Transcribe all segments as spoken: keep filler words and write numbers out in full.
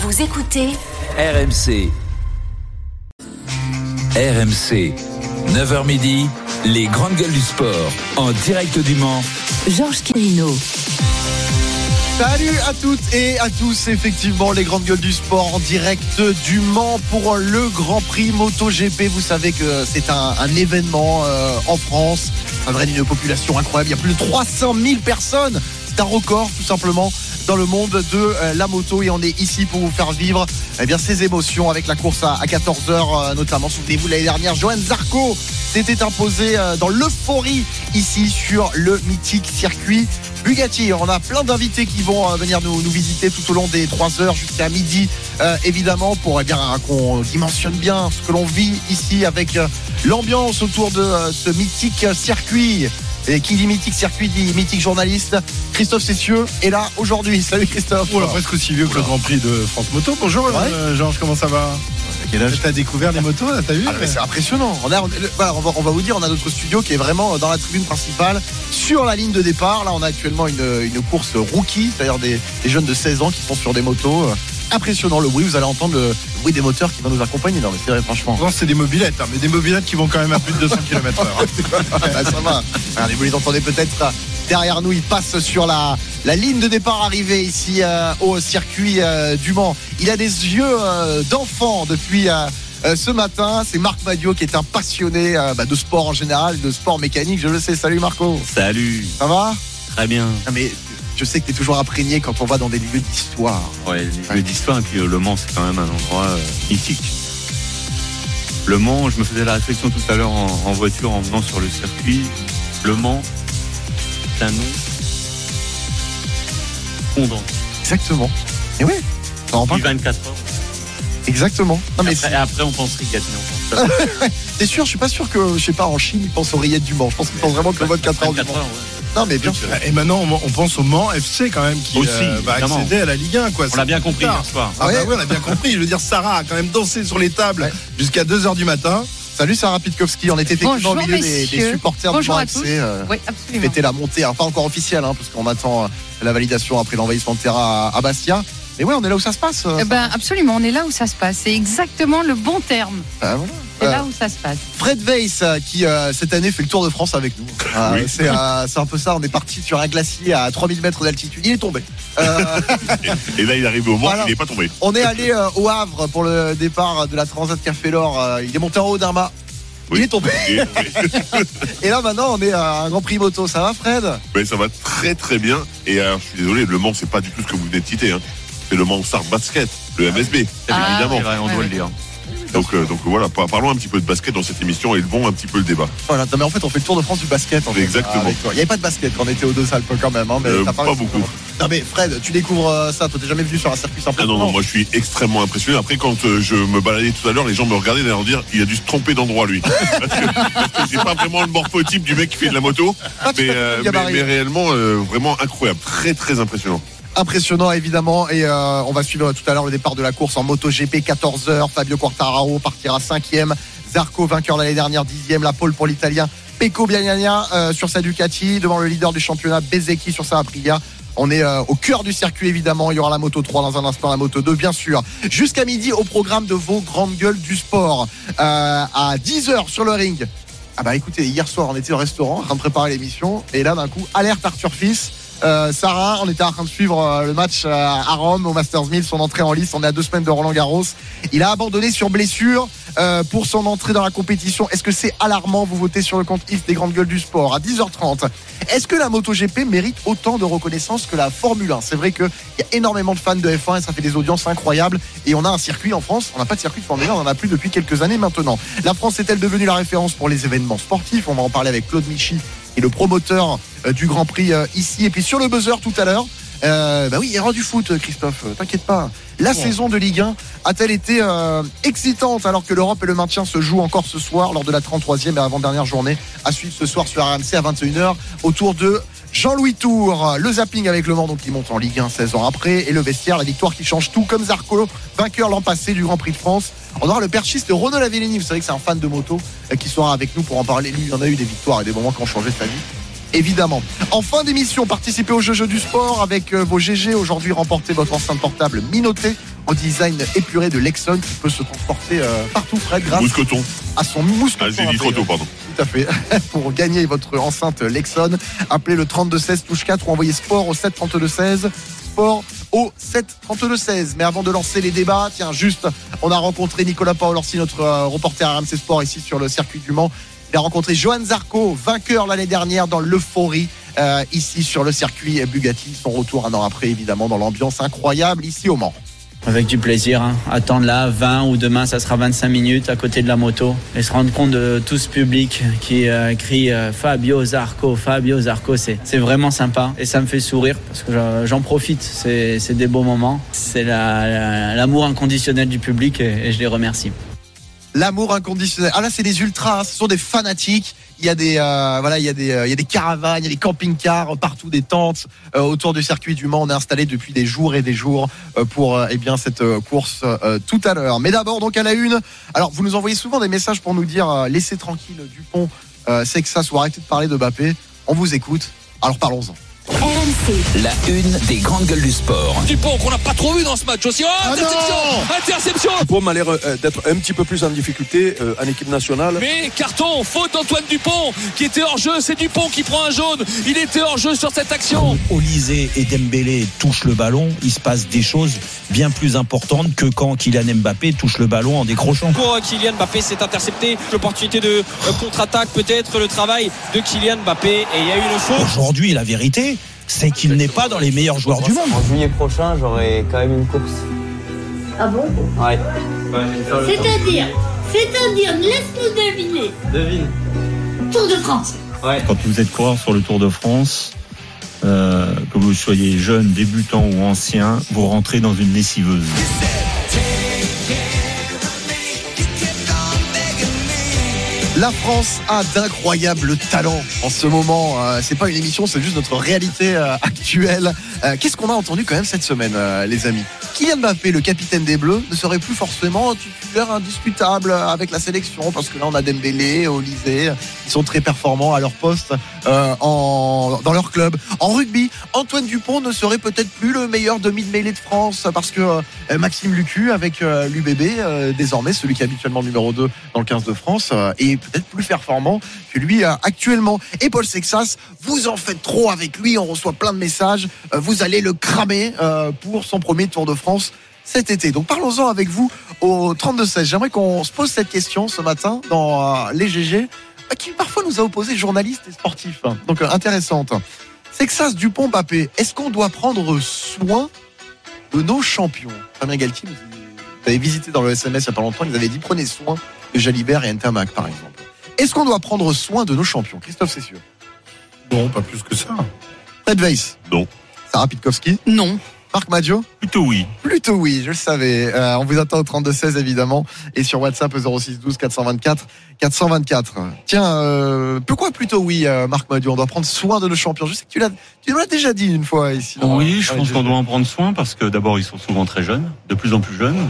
Vous écoutez R M C. R M C, neuf heures midi, les grandes gueules du sport, en direct du Mans. Georges Quirino. Salut à toutes et à tous, effectivement les grandes gueules du sport en direct du Mans pour le Grand Prix MotoGP. Vous savez que c'est un, un événement euh, en France, ça draine une population incroyable, il y a plus de trois cent mille personnes, c'est un record tout simplement dans le monde de euh, la moto et on est ici pour vous faire vivre eh bien, ces émotions avec la course à, à quatorze heures euh, notamment. Souvenez-vous l'année dernière, Johann Zarco s'était imposé euh, dans l'euphorie ici sur le mythique circuit Bugatti. On a plein d'invités qui vont euh, venir nous, nous visiter tout au long des trois heures jusqu'à midi euh, évidemment pour eh bien, qu'on dimensionne bien ce que l'on vit ici avec euh, l'ambiance autour de euh, ce mythique circuit. Et qui dit mythique circuit dit mythique journaliste. Christophe Cessieux est là aujourd'hui. Salut Christophe. Oh là, presque aussi vieux que le Grand Prix de France Moto. Bonjour ouais. euh, Georges, comment ça va? Quel âge t'as découvert les motos là, t'as vu? Ah, mais c'est impressionnant. On, a, on, voilà, on, va, on va vous dire, on a notre studio qui est vraiment dans la tribune principale, sur la ligne de départ. Là, on a actuellement une, une course rookie, c'est-à-dire des, des jeunes de seize ans qui sont sur des motos. Impressionnant le bruit, vous allez entendre le bruit des moteurs qui va nous accompagner. Non mais c'est vrai, franchement. Non, c'est des mobylettes, hein, mais des mobylettes qui vont quand même à plus de deux cents kilomètres heure. Ah, ça va. Alors, vous les entendez peut-être derrière nous, il passe sur la, la ligne de départ arrivée ici euh, au circuit euh, du Mans. Il a des yeux euh, d'enfant depuis euh, euh, ce matin. C'est Marc Madiot qui est un passionné euh, bah, de sport en général, de sport mécanique, je le sais. Salut Marco. Salut. Ça va? Très bien. Non, mais je sais que tu es toujours imprégné quand on va dans des lieux d'histoire. Ouais, des lieux d'histoire. Et puis euh, Le Mans, c'est quand même un endroit euh, mythique. Le Mans, je me faisais la réflexion tout à l'heure en, en voiture en venant sur le circuit. Le Mans, c'est un nom fondant. Exactement. Et oui, ça rend pas vingt-quatre heures. Exactement. Non, mais après, après, on pense rillettes, mais on pense pas. T'es sûr? Je suis pas sûr que, je sais pas, en Chine, ils pensent aux rillettes du Mans. Je pense qu'ils pensent vraiment que le vingt-quatre heures du Mans. Non, mais bien sûr. Et maintenant, on pense au Mans F C quand même qui aussi, euh, va accéder à la Ligue un. Quoi. On l'a bien compris hier soir. Ah, ah ouais. Bah ouais, on a bien compris. Je veux dire, Sarah a quand même dansé sur les tables ouais. jusqu'à deux heures du matin. Salut Sarah Pitkowski, on était effectivement Bonjour, au milieu des, des supporters Bonjour du Mans F C. Euh, oui, absolument. Fêter la montée, hein, pas encore officielle, hein, parce qu'on attend euh, la validation après l'envahissement de terrain à, à Bastia. Mais ouais, on est là où ça se passe. Euh, eh ben, absolument, on est là où ça se passe. C'est exactement le bon terme. Ah, voilà. C'est euh, là où ça se passe. Fred Weiss qui euh, cette année fait le Tour de France avec nous. Euh, oui. c'est, euh, c'est un peu ça. On est parti sur un glacier à trois mille mètres d'altitude. Il est tombé. Euh... Et là, il arrive au Mans. Voilà. Il n'est pas tombé. On est allé euh, au Havre pour le départ de la Transat Café l'Or. Euh, il est monté en haut d'un mât. Oui. Il est tombé. Et, oui. Et là maintenant on est à un Grand Prix moto. Ça va Fred? Ben, ça va très très bien. Et alors, je suis désolé, le Mans c'est pas du tout ce que vous venez de citer. Hein. C'est le Mans Start Basket, le M S B, ah, évidemment. Vrai, on doit le dire. Donc, euh, donc voilà, parlons un petit peu de basket dans cette émission et élevons un petit peu le débat. Voilà, mais en fait on fait le tour de France du basket. En fait, exactement. Il n'y avait pas de basket quand on était aux Deux Alpes quand même. Hein, mais euh, t'as pas beaucoup. Non mais Fred, tu découvres ça, toi t'es jamais venu sur un circuit simple? Ah non, non, moi je suis extrêmement impressionné. Après quand euh, je me baladais tout à l'heure, les gens me regardaient et leur dire il a dû se tromper d'endroit lui. Parce que, parce que c'est pas vraiment le morphotype du mec qui fait de la moto, ah, mais, euh, mais, mais réellement euh, vraiment incroyable, très très impressionnant. Impressionnant évidemment et euh, on va suivre tout à l'heure le départ de la course en MotoGP quatorze heures. Fabio Quartararo partira cinquième, Zarco vainqueur l'année dernière dixième, la pole pour l'Italien Pecco Bagnaia euh, sur sa Ducati devant le leader du championnat Bezzecchi sur sa Aprilia. On est euh, au cœur du circuit évidemment, il y aura la moto trois dans un instant, la moto deux bien sûr. Jusqu'à midi au programme de vos grandes gueules du sport. Euh, à dix heures sur le ring. Ah bah écoutez, hier soir on était au restaurant en train de préparer l'émission et là d'un coup alerte Arthur Fils. Euh, Sarah, on était en train de suivre euh, le match euh, à Rome au Masters mille, son entrée en lice. On est à deux semaines de Roland Garros. Il a abandonné sur blessure euh, pour son entrée dans la compétition. Est-ce que c'est alarmant? Vous votez sur le compte X des grandes gueules du sport à dix heures trente. Est-ce que la MotoGP mérite autant de reconnaissance que la Formule un? C'est vrai qu'il y a énormément de fans de F un et ça fait des audiences incroyables. Et on a un circuit en France. On n'a pas de circuit de Formule un, on en a plus depuis quelques années maintenant. La France est-elle devenue la référence pour les événements sportifs? On va en parler avec Claude Michy et le promoteur euh, du Grand Prix euh, ici. Et puis sur le buzzer tout à l'heure, euh, bah oui, erreur du foot, Christophe, t'inquiète pas. La bon. saison de Ligue un a-t-elle été euh, excitante alors que l'Europe et le maintien se jouent encore ce soir lors de la trente-troisième et avant-dernière journée à suivre ce soir sur R M C à vingt et une heures autour de Jean-Louis Tour. Le zapping avec Le Mans donc qui monte en Ligue un seize ans après et le vestiaire, la victoire qui change tout comme Zarco, vainqueur l'an passé du Grand Prix de France. On aura le perchiste Renaud Lavillenie, vous savez que c'est un fan de moto euh, qui sera avec nous pour en parler. Lui, il en a eu des victoires et des moments qui ont changé sa vie. Évidemment. En fin d'émission, participez au jeu, jeu du sport avec euh, vos G G. Aujourd'hui, remportez votre enceinte portable Minoté au design épuré de Lexon qui peut se transporter euh, partout, Fred, grâce Mousqueton. à son mousqueton. Ah, j'ai dit trop tôt, pardon. Tout à fait. Pour gagner votre enceinte Lexon, appelez le trente-deux seize touche quatre ou envoyez sport au sept trente-deux seize. Sport au sept trente-deux seize. Mais avant de lancer les débats, tiens, juste, on a rencontré Nicolas Paolorsi, notre euh, reporter R M C Sport ici sur le circuit du Mans. Il a rencontré Johan Zarco, vainqueur l'année dernière dans l'euphorie, euh, ici sur le circuit Bugatti. Son retour un an après, évidemment, dans l'ambiance incroyable ici au Mans. Avec du plaisir, hein. Attendre là vingt ou demain ça sera vingt-cinq minutes à côté de la moto et se rendre compte de tout ce public qui euh, crie euh, Fabio Zarco, Fabio Zarco, c'est, c'est vraiment sympa et ça me fait sourire parce que j'en profite, c'est, c'est des beaux moments, c'est la, la, l'amour inconditionnel du public et, et je les remercie. L'amour inconditionnel. Ah là, c'est des ultras, hein. Ce sont des fanatiques. Il y a des euh, voilà, il y a des euh, il y a des caravanes, il y a des camping-cars partout, des tentes euh, autour du circuit du Mans. On est installé depuis des jours et des jours euh, pour euh, eh bien cette euh, course euh, tout à l'heure. Mais d'abord, donc à la une. Alors, vous nous envoyez souvent des messages pour nous dire euh, laissez tranquille Dupont, euh, c'est que ça soit arrêté de parler de Mbappé. On vous écoute. Alors parlons-en. R M C. La une des grandes gueules du sport. Dupont qu'on n'a pas trop vu dans ce match aussi. Oh, ah interception, interception. Dupont m'a l'air euh, d'être un petit peu plus en difficulté euh, en équipe nationale. Mais carton, faute d'Antoine Dupont qui était hors jeu. C'est Dupont qui prend un jaune. Il était hors jeu sur cette action. Olise et Dembélé touchent le ballon. Il se passe des choses bien plus importantes que quand Kylian Mbappé touche le ballon en décrochant. Pour Kylian Mbappé, c'est intercepté. L'opportunité de contre-attaque, peut-être le travail de Kylian Mbappé. Et il y a eu une faute. Aujourd'hui, la vérité, c'est qu'il n'est pas dans les meilleurs joueurs du monde. En juillet prochain, j'aurai quand même une course. Ah bon? Ouais. C'est-à-dire, c'est-à-dire, laisse-nous deviner. Devine. Tour de France. Ouais. Quand vous êtes coureur sur le Tour de France, euh, que vous soyez jeune, débutant ou ancien, vous rentrez dans une lessiveuse. La France a d'incroyables talents en ce moment. Euh, c'est pas une émission, c'est juste notre réalité euh, actuelle. Euh, qu'est-ce qu'on a entendu quand même cette semaine, euh, les amis? Kylian Mbappé, le capitaine des Bleus, ne serait plus forcément titulaire indiscutable avec la sélection, parce que là on a Dembélé, Olise, ils sont très performants à leur poste euh, en, dans leur club. En rugby, Antoine Dupont ne serait peut-être plus le meilleur demi de mêlée de France, parce que euh, Maxime Lucu avec euh, l'U B B, euh, désormais celui qui est habituellement numéro deux dans le quinze de France, euh, est peut-être plus performant que lui euh, actuellement. Et Paul Sexas, vous en faites trop avec lui, on reçoit plein de messages, euh, vous allez le cramer euh, pour son premier Tour de France cet été. Donc parlons-en avec vous au trente-deux seize. J'aimerais qu'on se pose cette question ce matin dans euh, les G G, euh, qui parfois nous a opposé journalistes et sportifs. Donc euh, intéressante. Sexas, Dupont, Mbappé, est-ce qu'on doit prendre soin de nos champions? Fabien Galtier, vous avez visité dans le S M S il n'y a pas longtemps, ils avaient dit prenez soin de Jalibert et Ntamak par exemple. Est-ce qu'on doit prendre soin de nos champions? Christophe Cessieux? Non, pas plus que ça. Fred Weiss? Non. Sarah Pitkowski? Non. Marc Maggio? Plutôt oui. Plutôt oui, je le savais. Euh, on vous attend au trente-deux seize évidemment et sur WhatsApp zéro six douze quatre cent vingt-quatre quatre cent vingt-quatre. Tiens, euh, pourquoi plutôt oui, euh, Marc Maggio? On doit prendre soin de nos champions. Je sais que tu l'as, tu l'as déjà dit une fois ici. Oui, je pense qu'on doit en prendre soin parce que d'abord ils sont souvent très jeunes, de plus en plus jeunes,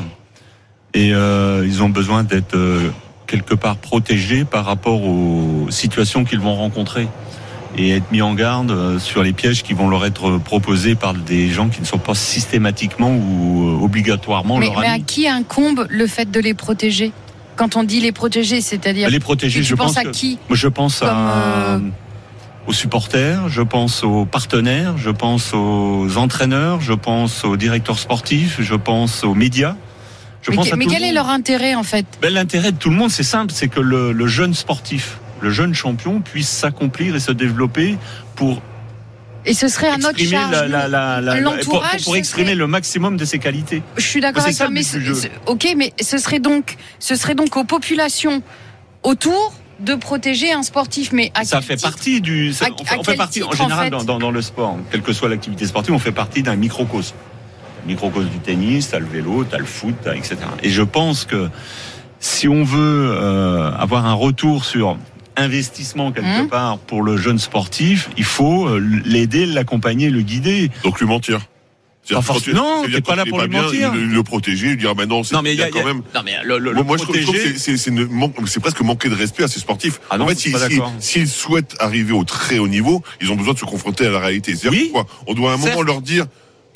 et euh, ils ont besoin d'être euh, quelque part protégés par rapport aux situations qu'ils vont rencontrer et être mis en garde sur les pièges qui vont leur être proposés par des gens qui ne sont pas systématiquement ou obligatoirement mais, leur mais amis. à qui incombe le fait de les protéger? Quand on dit les protéger, c'est-à-dire les protéger, tu je penses pense à que, qui? je pense Comme à euh... aux supporters, je pense aux partenaires, je pense aux entraîneurs, je pense aux directeurs sportifs, je pense aux médias. Je mais pense que, à mais tout quel le est monde. leur intérêt en fait? Ben, l'intérêt de tout le monde, c'est simple, c'est que le, le jeune sportif, le jeune champion puisse s'accomplir et se développer pour et ce serait à notre charge, la, la, la, la, l'entourage, pour, pour exprimer serait... le maximum de ses qualités. Je suis d'accord c'est avec toi, mais ce, ce, ok, mais ce serait donc, ce serait donc aux populations autour de protéger un sportif, mais à ça quel fait titre? partie du. Ça, à, on fait, à on fait partie titre, en général en fait dans, dans, dans le sport, quelle que soit l'activité sportive, on fait partie d'un microcosme. Microcosme du tennis, t'as le vélo, t'as le foot, t'as, et cetera. Et je pense que si on veut euh, avoir un retour sur investissement quelque mmh. part pour le jeune sportif, il faut l'aider, l'accompagner, le guider. Donc lui mentir. Pas forcément, non, t'es pas là pour lui mentir. Le, le protéger, lui dire bah non, c'est non, mais bien y a, quand y a, même. Non mais le, le, moi, le moi protéger... je trouve que c'est, c'est, c'est, une, c'est presque manquer de respect à ces sportifs. Ah non, en fait, s'ils si, si, si souhaitent arriver au très haut niveau, ils ont besoin de se confronter à la réalité. C'est-à-dire oui, quoi? On doit à un moment certes. leur dire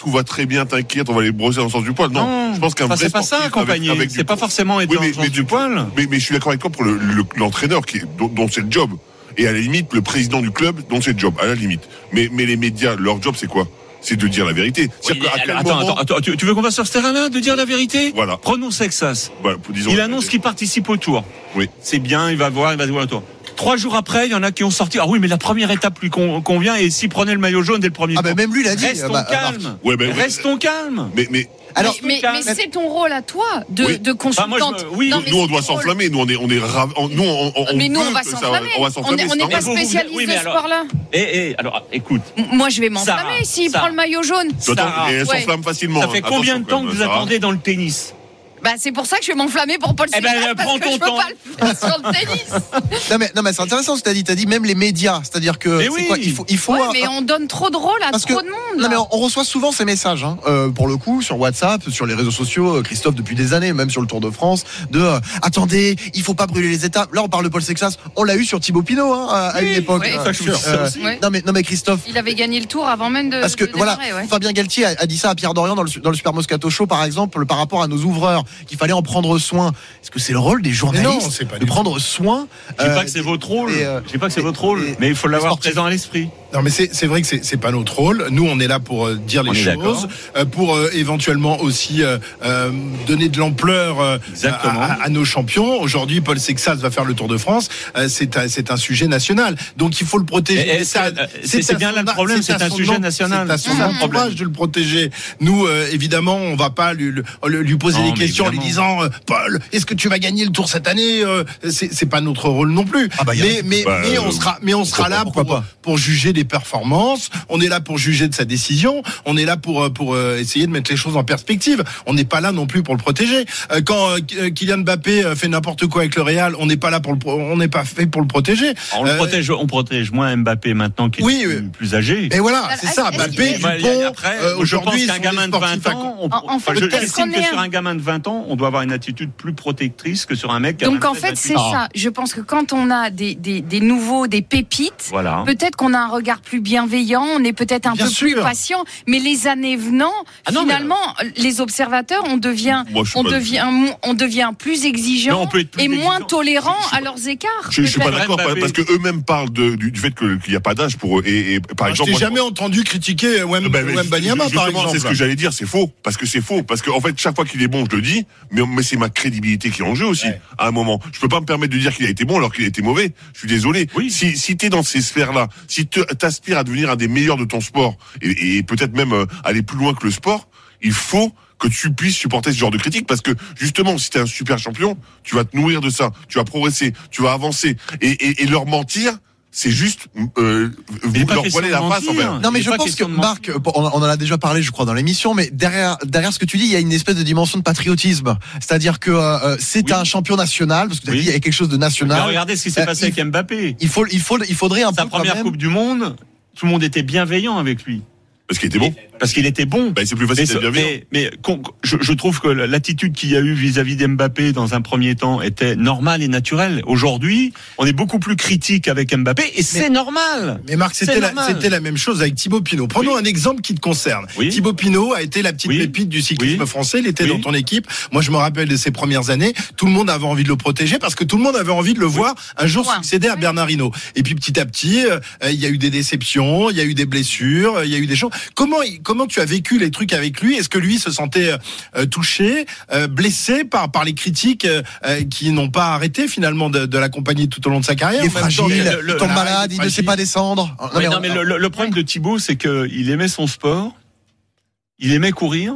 tout va très bien, t'inquiète, on va les brosser dans le sens du poil. Non, non je pense qu'un enfin, vrai c'est pas ça, accompagner. Avec, avec c'est du... pas forcément être oui, dans le sens du poil. Mais, mais je suis d'accord avec toi pour le, le, l'entraîneur qui est, dont, dont c'est le job. Et à la limite, le président du club, dont c'est le job, à la limite. Mais, mais les médias, leur job, c'est quoi? C'est de dire la vérité. Oui, à quel attends, moment... attends, attends, tu veux qu'on va sur ce terrain-là, de dire la vérité? Voilà. Prenons Sexas. Voilà, disons il annonce qu'il participe au Tour. Oui. C'est bien, il va voir, il va voir le Tour. Trois jours après, il y en a qui ont sorti. Ah oui, mais la première étape lui convient. Et s'il prenait le maillot jaune dès le premier ah tour. Ah ben même lui l'a dit. Restons bah, calmes. Ouais, ben, Restons calmes. Mais mais. Alors, mais, mais, mais c'est ton rôle à toi de, oui. de consultante. Enfin, moi, je, oui, non, nous on doit s'enflammer. Nous on est on est rav... nous on, on mais nous on on va s'enflammer. On, on n'est pas spécialiste oui, de ce sport-là. Et, et alors, écoute. Moi je vais m'enflammer s'il prend le maillot jaune. Et elle s'enflamme facilement. Ça fait combien de temps que vous attendez dans le tennis? Bah c'est pour ça que je vais m'enflammer pour Paul Sexas, eh ben, parce que je peux temps. pas le faire sur le tennis. non mais non mais c'est intéressant ce que t'as dit. T'as dit même les médias, c'est-à-dire que mais c'est oui. quoi, il faut il faut. Ouais, mais on donne trop de rôle à parce trop que, de monde. Non là. mais on, on reçoit souvent ces messages, hein, euh, pour le coup, sur WhatsApp, sur les réseaux sociaux, Christophe depuis des années, même sur le Tour de France, de euh, attendez, il faut pas brûler les étapes. Là on parle de Paul Sexas, on l'a eu sur Thibaut Pinot, hein, à, à oui, une époque. oui. Euh, sûr. Euh, ouais. Non mais non mais Christophe. Il avait gagné le Tour avant même de. Parce que de voilà, démarrer, ouais. Fabien Galtier a, a dit ça à Pierre Dorian dans le dans le Super Moscato Show par exemple, par rapport à nos ouvreurs, qu'il fallait en prendre soin. Est-ce que c'est le rôle des journalistes non, c'est pas de prendre soin? Je dis euh, pas que c'est votre rôle. et, euh, Je dis pas que c'est votre rôle, et, mais il faut l'avoir sportifs. présent à l'esprit. Non mais c'est c'est vrai que c'est c'est pas notre rôle. Nous on est là pour euh, dire les choses, euh, pour euh, éventuellement aussi euh, euh, donner de l'ampleur euh, à, à, à nos champions. Aujourd'hui, Paul Sexas va faire le Tour de France. Euh, c'est un, c'est un sujet national, donc il faut le protéger. Et, et ça, c'est, c'est bien là le problème, c'est, c'est un sujet national. C'est à son mmh. entourage de le protéger. Nous, euh, évidemment, on va pas lui, lui, lui poser non, des questions en lui disant euh, Paul, est-ce que tu vas gagner le Tour cette année? euh, c'est, c'est pas notre rôle non plus. Ah bah, mais mais, bah, mais euh, on sera mais on sera là pourquoi pour pas. pour juger des performances. On est là pour juger de sa décision. On est là pour pour essayer de mettre les choses en perspective. On n'est pas là non plus pour le protéger. Quand Kylian Mbappé fait n'importe quoi avec le Real, on n'est pas là pour le on n'est pas fait pour le protéger. On le protège, on protège moins Mbappé maintenant qu'il oui, est plus, plus âgé. Et voilà, c'est ça. Mbappé, Dupont. Après, euh, aujourd'hui, je pense qu'un gamin de vingt ans, on, en, en fait, je estime que est... sur un gamin de vingt ans, on doit avoir une attitude plus protectrice que sur un mec. Donc en fait, c'est ça. Je pense que quand on a des des, des nouveaux, des pépites, voilà. peut-être qu'on a un regard plus bienveillant, on est peut-être un Bien peu sûr. plus patient. Mais les années venant, ah non, finalement, mais... les observateurs, on devient, Moi, on devient, on devient plus exigeant plus et exigeant. moins tolérant à leurs écarts. Je, je suis pas d'accord Mbappé. Parce que eux-mêmes parlent de, du, du fait que, qu'il n'y a pas d'âge pour eux. Et, et par Alors, exemple, je t'ai moi, jamais entendu critiquer Wem, ben, Wem Banyama, par exemple. C'est ce que j'allais dire, c'est faux. Parce que c'est faux. Parce qu'en en fait, chaque fois qu'il est bon, je le dis, mais, mais c'est ma crédibilité qui est en jeu aussi, ouais. à un moment. Je peux pas me permettre de dire qu'il a été bon alors qu'il a été mauvais. Je suis désolé. Oui. Si, si t'es dans ces sphères-là, si t'aspires à devenir un des meilleurs de ton sport, et, et peut-être même euh, aller plus loin que le sport, il faut que tu puisses supporter ce genre de critique, parce que justement, si t'es un super champion, tu vas te nourrir de ça, tu vas progresser, tu vas avancer, et, et, et leur mentir, c'est juste euh, leur voiler la face. En fait. Non mais je pense que Marc, on en a déjà parlé, je crois, dans l'émission, mais derrière derrière ce que tu dis, il y a une espèce de dimension de patriotisme, c'est-à-dire que euh, c'est oui. un champion national, parce que tu as oui. dit il y a quelque chose de national. Mais regardez ce qui s'est euh, passé il, avec Mbappé. Il faut il faut il faudrait un Sa peu première quand même... Coupe du Monde, tout le monde était bienveillant avec lui. Parce qu'il était bon. Parce qu'il était bon. Ben, c'est plus facile mais, d'être bienveillant. Mais, mais je, je trouve que l'attitude qu'il y a eu vis-à-vis d'Mbappé dans un premier temps était normale et naturelle. Aujourd'hui, on est beaucoup plus critique avec Mbappé et c'est mais, normal. Mais Marc, c'était la, c'était la même chose avec Thibaut Pinot. Prenons oui. un exemple qui te concerne. Oui. Thibaut Pinot a été la petite oui. pépite du cyclisme oui. français. Il était oui. dans ton équipe. Moi, je me rappelle de ses premières années. Tout le monde avait envie de le protéger parce que tout le monde avait envie de le oui. voir un jour ouais. succéder à Bernard Hinault. Et puis petit à petit, euh, il y a eu des déceptions, il y a eu des blessures, il y a eu des choses. Comment, comment tu as vécu les trucs avec lui? Est-ce que lui se sentait euh, touché, euh, blessé par par les critiques euh, qui n'ont pas arrêté finalement de, de l'accompagner tout au long de sa carrière? Il est fragile, il, il tombe malade, il, il ne sait pas descendre. Non, mais, non, mais le, le problème de Thibaut, c'est qu'il aimait son sport, il aimait courir,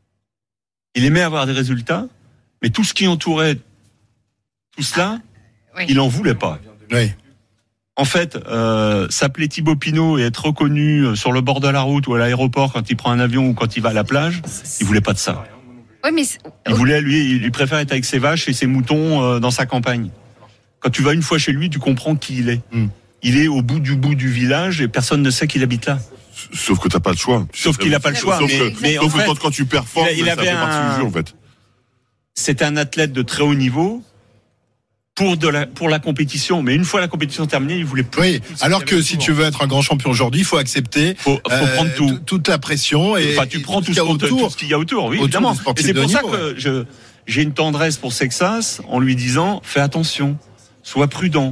il aimait avoir des résultats, mais tout ce qui entourait tout cela, oui. il en voulait pas. Oui. En fait, euh, s'appeler Thibaut Pinot et être reconnu sur le bord de la route ou à l'aéroport quand il prend un avion ou quand il va à la plage, il voulait pas de ça. Oui, mais il voulait, lui, il préfère être avec ses vaches et ses moutons euh, dans sa campagne. Quand tu vas une fois chez lui, tu comprends qui il est. Mm. Il est au bout du bout du village et personne ne sait qu'il habite là. Sauf que t'as pas le choix. Sauf qu'il a pas le choix. Sauf mais, que, mais sauf en que fait, quand, quand tu performes, il, il ça avait fait partie un... du jeu en fait. C'était un athlète de très haut niveau. pour de la pour la compétition, mais une fois la compétition terminée, il voulait plus. Oui, alors que si tu veux être un grand champion aujourd'hui, il faut accepter, faut, faut euh, prendre tout, toute la pression et enfin, tu et prends tout, tout, ce autour, tout ce qu'il y a autour, oui, autour évidemment. Et c'est pour ça niveau, que ouais. je j'ai une tendresse pour Sexas en lui disant fais attention, sois prudent.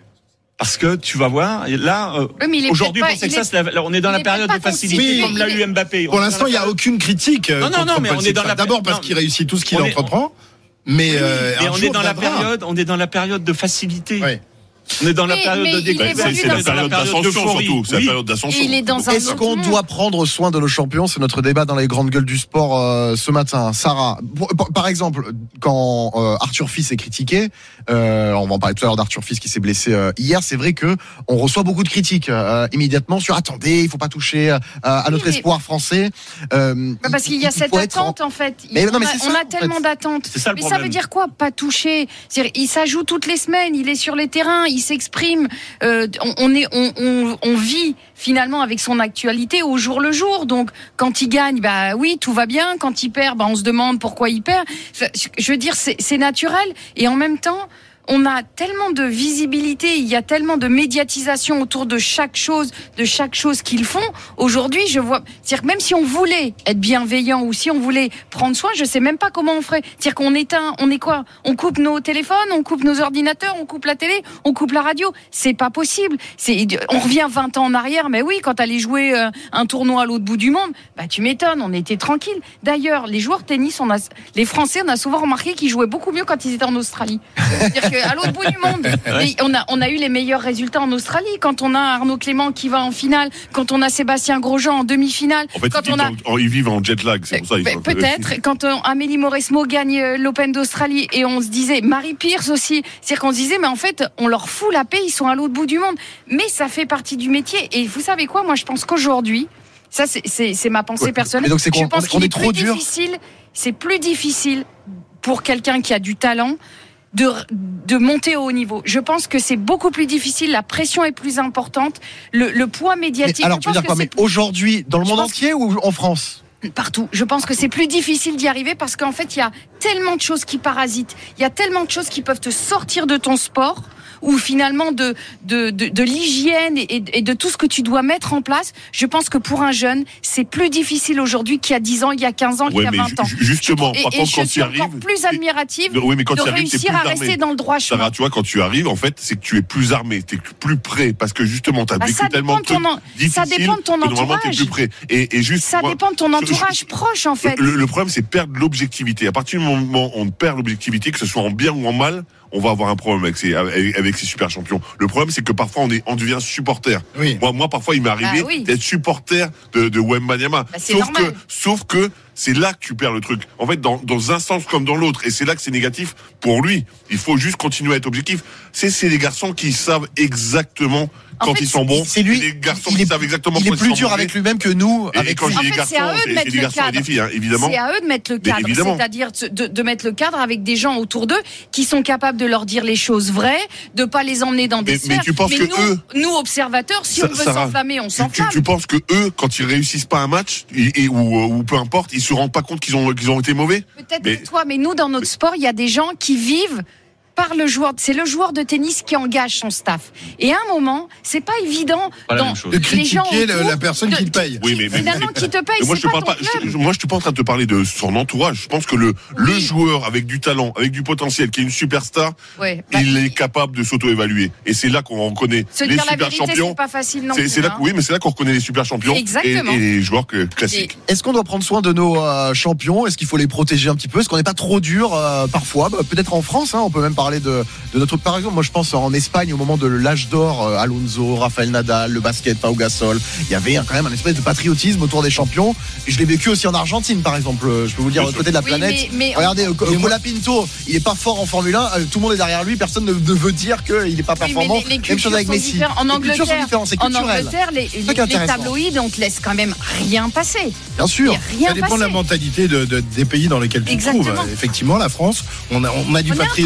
Parce que tu vas voir, là, euh, oui, aujourd'hui pour Sexas, est... on est dans la période de facilité, comme l'a eu Mbappé. Pour l'instant, il n'y a aucune critique. Non, non, non, mais on est dans la d'abord parce qu'il réussit tout ce qu'il entreprend. Mais, oui, euh, mais on est dans la période, on est dans la période de facilité. Oui. On est dans la mais, période mais de découverte. C'est la période d'ascension surtout. C'est la période d'ascension. Il est dans un Est-ce qu'on doit prendre soin de nos champions? C'est notre débat dans les grandes gueules du sport euh, ce matin. Sarah, par exemple, quand euh, Arthur Fils est critiqué, euh, on va en parler tout à l'heure d'Arthur Fils qui s'est blessé euh, hier. C'est vrai que on reçoit beaucoup de critiques euh, immédiatement sur attendez, il faut pas toucher euh, à notre oui, espoir français. Euh, bah parce qu'il y a cette attente en, en fait. Mais on non, mais a, ça, on a tellement d'attentes. Mais ça veut dire quoi? Pas toucher. C'est-à-dire, il s'ajoute toutes les semaines. Il est sur les terrains. Il s'exprime. Euh, on, on, est, on, on, on vit finalement avec son actualité au jour le jour. Donc, quand il gagne, bah oui, tout va bien. Quand il perd, bah on se demande pourquoi il perd. Enfin, je veux dire, c'est, c'est naturel. Et en même temps, on a tellement de visibilité, il y a tellement de médiatisation autour de chaque chose, de chaque chose qu'ils font. Aujourd'hui, je vois, c'est-à-dire que même si on voulait être bienveillant ou si on voulait prendre soin, je sais même pas comment on ferait. C'est-à-dire qu'on éteint, on est quoi? On coupe nos téléphones, on coupe nos ordinateurs, on coupe la télé, on coupe la radio. C'est pas possible. C'est, on revient vingt ans en arrière, mais oui, quand t'allais jouer un tournoi à l'autre bout du monde, bah tu m'étonnes, on était tranquille. D'ailleurs, les joueurs de tennis, on a, les Français, on a souvent remarqué qu'ils jouaient beaucoup mieux quand ils étaient en Australie. C'est-à-dire que à l'autre bout du monde. Mais on a, on a eu les meilleurs résultats en Australie. Quand on a Arnaud Clément qui va en finale, quand on a Sébastien Grosjean en demi-finale. En fait, quand ils, on a... en, ils vivent en jet lag, c'est pour ça. Ils sont Peut-être. Quand on, Amélie Mauresmo gagne l'Open d'Australie et on se disait, Marie Pierce aussi, c'est-à-dire qu'on se disait, mais en fait, on leur fout la paix, ils sont à l'autre bout du monde. Mais ça fait partie du métier. Et vous savez quoi? Moi, je pense qu'aujourd'hui, ça, c'est, c'est, c'est ma pensée ouais. personnelle. Donc c'est je pense on, qu'il on est, est trop plus dur. difficile. C'est plus difficile pour quelqu'un qui a du talent. De, de monter au haut niveau. Je pense que c'est beaucoup plus difficile, la pression est plus importante, le, le poids médiatique. Mais alors, tu veux dire quoi? Mais aujourd'hui, dans le monde entier que... ou en France? Partout. Je pense que c'est plus difficile d'y arriver parce qu'en fait, il y a tellement de choses qui parasitent, il y a tellement de choses qui peuvent te sortir de ton sport ou finalement de, de, de, de l'hygiène et, et de tout ce que tu dois mettre en place. Je pense que pour un jeune, c'est plus difficile aujourd'hui qu'il y a dix ans, il y a quinze ans, ouais, qu'il y a vingt ans. Justement, et, par et contre, je quand suis tu encore arrives, plus admirative de, oui, mais quand de tu arrives, réussir à armé. rester dans le droit chemin. Sarah, tu vois, quand tu arrives, en fait, c'est que tu es plus armé, tu es plus prêt, parce que justement, tu as bah, vécu tellement de trucs en... difficiles ça dépend de ton que normalement, tu es plus prêt. Et, et juste, ça moi, dépend de ton entourage je, proche, en fait. Le, le problème, c'est perdre l'objectivité. À partir du moment où on perd l'objectivité, que ce soit en bien ou en mal, on va avoir un problème avec ces, avec, avec ces super champions. Le problème, c'est que parfois, on, est, on devient supporter. Oui. Moi, moi, parfois, il m'est arrivé bah, oui. d'être supporter de, de Wembanyama. Bah, sauf, que, sauf que c'est là que tu perds le truc. En fait, dans, dans un sens comme dans l'autre. Et c'est là que c'est négatif pour lui. Il faut juste continuer à être objectif. C'est, c'est les garçons qui savent exactement quand en fait, ils sont bons. C'est lui. Les garçons il qui est, savent exactement il quand est plus ils sont dur mauvais. avec lui-même que nous. Et, avec et quand je dis les fait, garçons, c'est, à eux de c'est, mettre c'est des garçons le et des filles, hein, évidemment. C'est à eux de mettre le cadre. C'est-à-dire de, de mettre le cadre avec des gens autour d'eux qui sont capables de leur dire les choses vraies, de pas les emmener dans des mais, sphères. Mais tu penses mais que nous, eux, nous observateurs, si ça, on veut Sarah, s'enflammer, on tu, s'enflamme. Tu, tu penses que eux, quand ils réussissent pas un match et, et ou, ou peu importe, ils se rendent pas compte qu'ils ont qu'ils ont été mauvais? Peut-être mais, que toi, mais nous dans notre sport, il y a des gens qui vivent par le joueur, c'est le joueur de tennis qui engage son staff. Et à un moment, c'est pas évident pas dans de critiquer les gens la personne de, qui te paye. Oui, mais, mais finalement, qui te paye, moi, c'est je te pas parle ton pas. club. Je, moi, je suis pas en train de te parler de son entourage. Je pense que le oui. le joueur avec du talent, avec du potentiel, qui est une superstar, ouais, bah, il est capable de s'auto-évaluer. Et c'est là qu'on reconnaît se les dire super la vérité, champions. C'est pas facile non c'est, plus. c'est là, hein. oui, mais c'est là qu'on reconnaît les super champions et, et les joueurs que, classiques. Et est-ce qu'on doit prendre soin de nos euh, champions? Est-ce qu'il faut les protéger un petit peu? Est-ce qu'on n'est pas trop dur euh, parfois? Bah, peut-être en France, hein, on peut même parler de, de notre. Par exemple, moi, je pense en Espagne au moment de l'âge d'or, euh, Alonso, Rafael Nadal, le basket, Pau Gasol, il y avait quand même un espèce de patriotisme autour des champions. Et je l'ai vécu aussi en Argentine, par exemple. Je peux vous dire, de l'autre côté de la oui, planète. Mais, mais regardez, on... Colapinto, il est pas fort en Formule un. Tout le monde est derrière lui. Personne ne, ne veut dire qu'il n'est pas performant. Oui, les, les même chose avec Messi. En Angleterre, c'est en Angleterre, les, les, les tabloïds, on te laisse quand même rien passer. Bien sûr. Rien ça dépend passer. de la mentalité de, de, des pays dans lesquels tu te trouves. Effectivement, la France, on a, on a du on patriotisme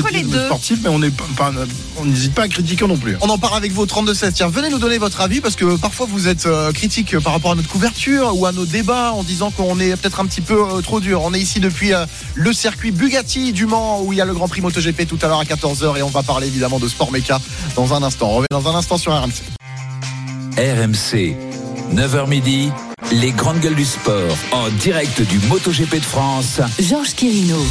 sportif, mais on n'est pas, on n'hésite pas à critiquer non plus. On en parle avec vous au trente-deux seize. Tiens, venez nous donner votre avis parce que parfois vous êtes euh, critique par rapport à notre couverture ou à nos débats en disant qu'on est peut-être un petit peu euh, trop dur. On est ici depuis euh, le circuit Bugatti du Mans où il y a le Grand Prix MotoGP tout à l'heure à quatorze heures et on va parler évidemment de sport méca dans un instant. On revient dans un instant sur R M C. R M C, neuf heures midi, les grandes gueules du sport en direct du MotoGP de France. Georges Quirino.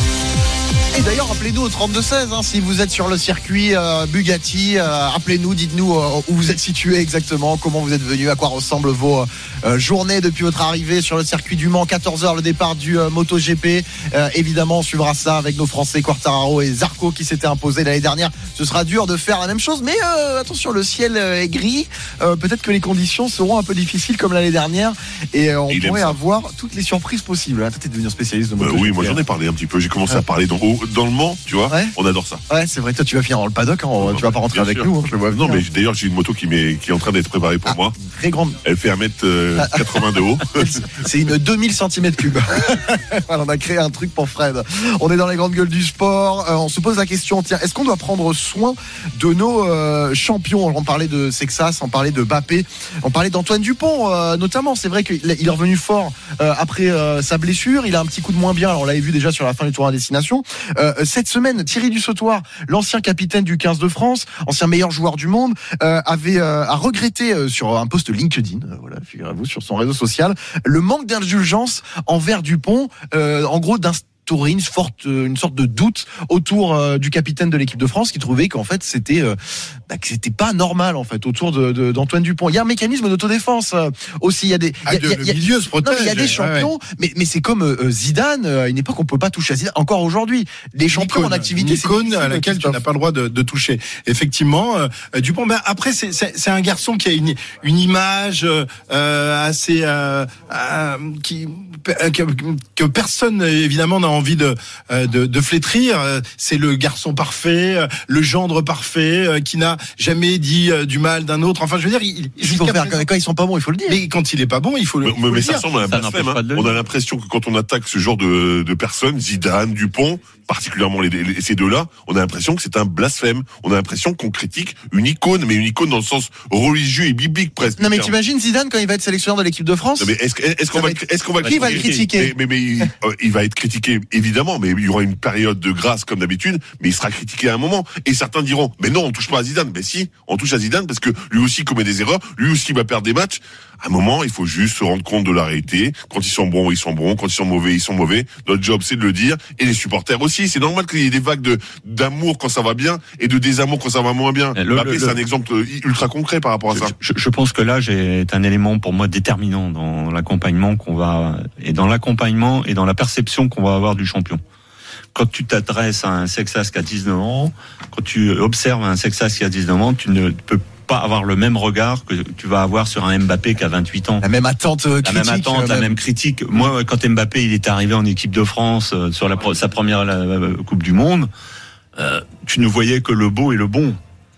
Et d'ailleurs, rappelez-nous au trente-deux seize, hein, si vous êtes sur le circuit euh, Bugatti, euh, appelez-nous, dites-nous euh, où vous êtes situé exactement, comment vous êtes venu, à quoi ressemblent vos euh, journées depuis votre arrivée sur le circuit du Mans. quatorze heures, le départ du euh, MotoGP. Euh, évidemment, on suivra ça avec nos Français Quartararo et Zarco qui s'étaient imposés l'année dernière. Ce sera dur de faire la même chose, mais euh, attention, le ciel est gris. Euh, peut-être que les conditions seront un peu difficiles comme l'année dernière et euh, on Il pourrait avoir toutes les surprises possibles. Hein, toi, t'es devenu un spécialiste de MotoGP. Euh, oui, moi j'en ai parlé un petit peu. J'ai commencé ouais. à parler dans, dans le Mans, tu vois. Ouais. On adore ça. Ouais, c'est vrai. Toi, tu vas finir dans le paddock. Hein, non, tu vas pas rentrer avec sûr. nous. Hein, je le vois non, mais d'ailleurs, j'ai une moto qui, m'est, qui est en train d'être préparée pour ah, moi. Très grande. Elle fait un mètre quatre-vingts de haut. C'est une deux mille centimètres cubes. Voilà, on a créé un truc pour Fred. On est dans les grandes gueules du sport. Euh, on se pose la question, tiens, est-ce qu'on doit prendre soin de nos euh, champions? On parlait de Sexas, on parlait de Mbappé, on parlait d'Antoine Dupont, euh, notamment. C'est vrai qu'il est revenu fort euh, après euh, sa blessure. Il a un petit coup de moins bien. Alors, on l'avait vu déjà sur la fin du Tour à destination. Euh, cette semaine, Thierry Dussautoir, l'ancien capitaine du quinze de France, ancien meilleur joueur du monde, euh, avait euh, a regretté euh, sur un post LinkedIn, euh, voilà, figurez-vous, sur son réseau social, le manque d'indulgence envers Dupont, euh, en gros d'un une forte, une sorte de doute autour euh, du capitaine de l'équipe de France qui trouvait qu'en fait c'était, euh, bah, que c'était pas normal en fait autour de, de, d'Antoine Dupont. Il y a un mécanisme d'autodéfense euh, aussi. Il y a des, ah, il y a, de, il y a, le milieu se protège. Non, il y a des champions, ouais, ouais. mais mais c'est comme euh, Zidane. À une époque, on peut pas toucher à Zidane. Encore aujourd'hui, les champions en activité, c'est une icône à laquelle tu n'as pas le droit de, de toucher. Effectivement, euh, Dupont. Mais après, c'est, c'est, c'est un garçon qui a une, une image euh, assez euh, euh, qui que, que personne évidemment n'a envie de euh, De, de flétrir. C'est le garçon parfait, le gendre parfait, qui n'a jamais dit du mal d'un autre. Enfin, je veux dire, il, il faut faire, quand ils sont pas bons, il faut le dire. Mais quand il est pas bon, il faut le, mais, il faut mais le ça dire. ressemble à un blasphème. Hein. On a l'impression que quand on attaque ce genre de, de personnes, Zidane, Dupont, particulièrement les, les, ces deux-là, on a l'impression que c'est un blasphème. On a l'impression qu'on critique une icône, mais une icône dans le sens religieux et biblique presque. Non, mais t'imagines Zidane quand il va être sélectionneur de l'équipe de France? Non, mais est-ce, est-ce qu'on va, être... est-ce qu'on va, qui va le critiquer? Mais, mais, mais il, euh, il va être critiqué évidemment, mais il y aura une période de grâce comme d'habitude, mais il sera critiqué à un moment. Et certains diront, mais non, on touche pas à Zidane. Mais si, on touche à Zidane parce que lui aussi commet des erreurs, lui aussi va perdre des matchs. À un moment, il faut juste se rendre compte de la réalité. Quand ils sont bons, ils sont bons. Quand ils sont mauvais, ils sont mauvais. Notre job, c'est de le dire. Et les supporters aussi. C'est normal qu'il y ait des vagues de, d'amour quand ça va bien et de désamour quand ça va moins bien. Le, Mbappé, le, c'est un exemple ultra concret par rapport à ça. Je, je pense que l'âge est un élément pour moi déterminant dans l'accompagnement qu'on va, et dans l'accompagnement et dans la perception qu'on va avoir du champion. Quand tu t'adresses à un Sexas qui a dix-neuf ans, quand tu observes un Sexas qui a dix-neuf ans, tu ne peux pas avoir le même regard que tu vas avoir sur un Mbappé qui a vingt-huit ans. La même attente critique. La même attente, la même, même critique. Moi, quand Mbappé il est arrivé en équipe de France euh, sur la, sa première la, la, Coupe du Monde, euh, tu ne voyais que le beau et le bon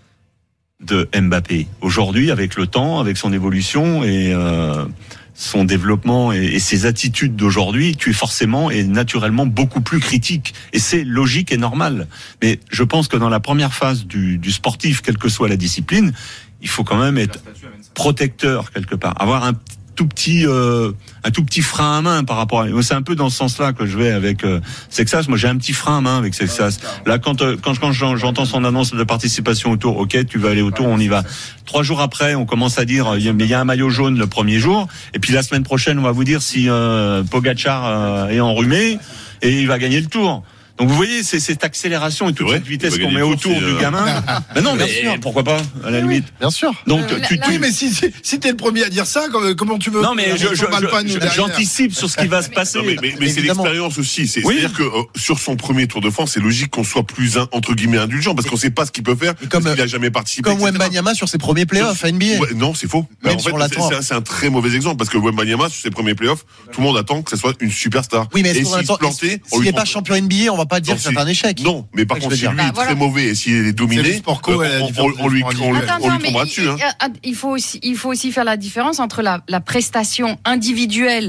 de Mbappé. Aujourd'hui, avec le temps, avec son évolution et euh, son développement et, et ses attitudes d'aujourd'hui, tu es forcément et naturellement beaucoup plus critique. Et c'est logique et normal. Mais je pense que dans la première phase du, du sportif, quelle que soit la discipline, il faut quand même être protecteur quelque part. Avoir un tout petit euh, un tout petit frein à main par rapport à... C'est un peu dans ce sens-là que je vais avec euh, Sexas. Moi, j'ai un petit frein à main avec Sexas. Là, quand euh, quand, quand j'entends son annonce de participation au Tour, ok, tu vas aller au Tour, on y va. Trois jours après, on commence à dire, il y, y a un maillot jaune le premier jour, et puis la semaine prochaine, on va vous dire si euh, Pogacar euh, est enrhumé et il va gagner le Tour. Donc vous voyez, c'est cette accélération et toute ouais, cette vitesse qu'on met autour du gamin. Mais non, mais sûr. Pourquoi pas, à la limite. Bien sûr. Donc euh, tu, tu... Oui, mais si, si, si t'es le premier à dire ça, comment tu veux? Non, mais je, je, je, j'anticipe sur ce qui va se passer. Non, mais mais, mais c'est l'expérience aussi. C'est, oui. C'est-à-dire que euh, sur son premier Tour de France, c'est logique qu'on soit plus un, entre guillemets indulgent parce qu'on sait pas ce qu'il peut faire. Comme parce qu'il a jamais participé. Comme Wembanyama sur ses premiers playoffs à N B A. Ouais, non, c'est faux. Même en fait, c'est, c'est, un, c'est un très mauvais exemple parce que Wembanyama sur ses premiers playoffs, tout le monde attend que ça soit une superstar. Oui, mais s'il n'est pas champion N B A, on va pas dire que c'est un échec. Non, mais par contre, si lui est très mauvais et s'il est dominé, on lui tombera dessus. Il faut aussi, il faut aussi faire la différence entre la, la prestation individuelle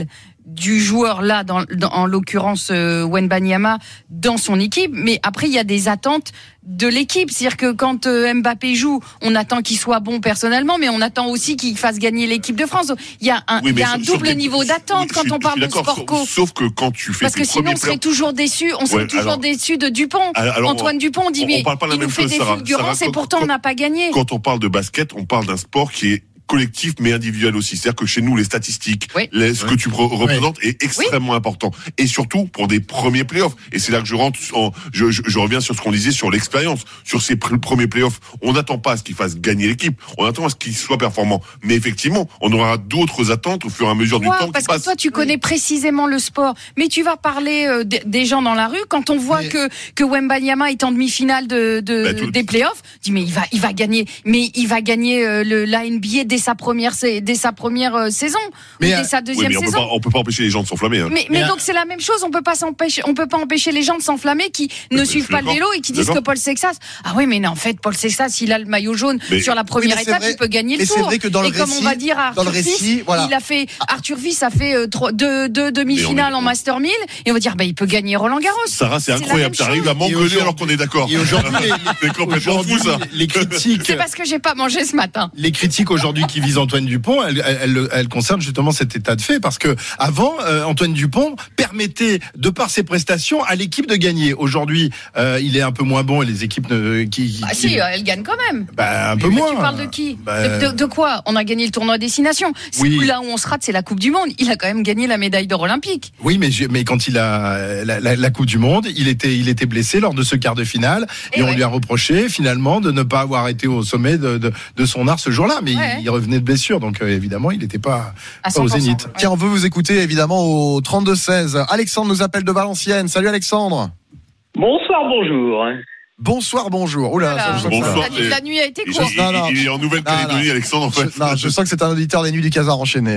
du joueur là, dans, dans, en l'occurrence euh, Wembanyama, dans son équipe, mais après il y a des attentes de l'équipe, c'est-à-dire que quand euh, Mbappé joue, on attend qu'il soit bon personnellement, mais on attend aussi qu'il fasse gagner l'équipe de France. Il y a un, oui, il y a un double sur, niveau d'attente oui, quand on parle de sport co. Sauf que quand tu fais parce que sinon on serait toujours déçu, on serait ouais, toujours alors, déçu de Dupont. Alors, Antoine Dupont dit mais il nous fait des fulgurances et pourtant on n'a pas gagné. Quand on parle de basket, on parle d'un sport qui est collectif mais individuel aussi. C'est-à-dire que chez nous, les statistiques, oui. les, ce oui. que tu représentes oui. est extrêmement oui. important. Et surtout pour des premiers playoffs. Et c'est là que je rentre, en, je, je, je reviens sur ce qu'on disait sur l'expérience. Sur ces pr- premiers playoffs, on n'attend pas à ce qu'ils fassent gagner l'équipe. On attend à ce qu'ils soient performants. Mais effectivement, on aura d'autres attentes au fur et à mesure ouais, du temps parce qui que passe. toi, tu connais précisément le sport. Mais tu vas parler euh, d- des gens dans la rue. Quand on voit mais... que, que Wembanyama est en demi-finale de, de, bah, tout... des playoffs, dis mais il va, il va gagner, mais il va gagner euh, le, la N B A dès sa première dès sa première euh, saison mais, ou dès sa deuxième oui, mais on saison. Peut pas, on peut pas empêcher les gens de s'enflammer. Hein. Mais, mais, mais donc c'est la même chose. On peut pas s'empêcher, on peut pas empêcher les gens de s'enflammer qui mais ne suivent pas le vélo et qui disent que Paul Sexas. Ah oui, mais non, en fait, Paul Sexas, il a le maillot jaune mais, sur la première étape, vrai, il peut gagner le tour. C'est vrai que dans et le comme récit, on va dire à Arthur Fils, voilà. il a fait Arthur Fils a fait euh, trois, deux, deux demi-finales en Master mille et on va dire bah il peut gagner Roland Garros. Sarah, c'est incroyable. T'arrives à m'engueuler alors qu'on est d'accord. Et aujourd'hui, c'est complètement fou ça. Les critiques. C'est parce que j'ai pas mangé ce matin. Les critiques aujourd'hui qui visent Antoine Dupont, elles, elles, elles concernent justement cet état de fait parce que avant euh, Antoine Dupont permettait de par ses prestations à l'équipe de gagner. Aujourd'hui, euh, il est un peu moins bon et les équipes ne, qui, qui bah qui, si, elles gagnent quand même. Bah un peu mais moins. Tu parles de qui bah... de, de, de quoi? On a gagné le tournoi Destination. Oui. Là où on se rate, c'est la Coupe du Monde. Il a quand même gagné la médaille d'or olympique. Oui, mais mais quand il a la, la, la Coupe du Monde, il était il était blessé lors de ce quart de finale et, et on ouais. lui a reproché finalement de ne pas avoir été au sommet de de, de son art ce jour-là. Mais ouais. il, il revenait de blessure, donc euh, évidemment il n'était pas, pas au zénith. Ouais. Tiens, on veut vous écouter évidemment au trente-deux seize. Alexandre nous appelle de Valenciennes. Salut Alexandre. Bonsoir, bonjour. Bonsoir, bonjour. Oula, voilà. ça, bonsoir. La, la nuit a été courte. Il, il, il est en Nouvelle-Calédonie, Alexandre. En fait. Je, non, je sens que c'est un auditeur des Nuits du Casar enchaîné.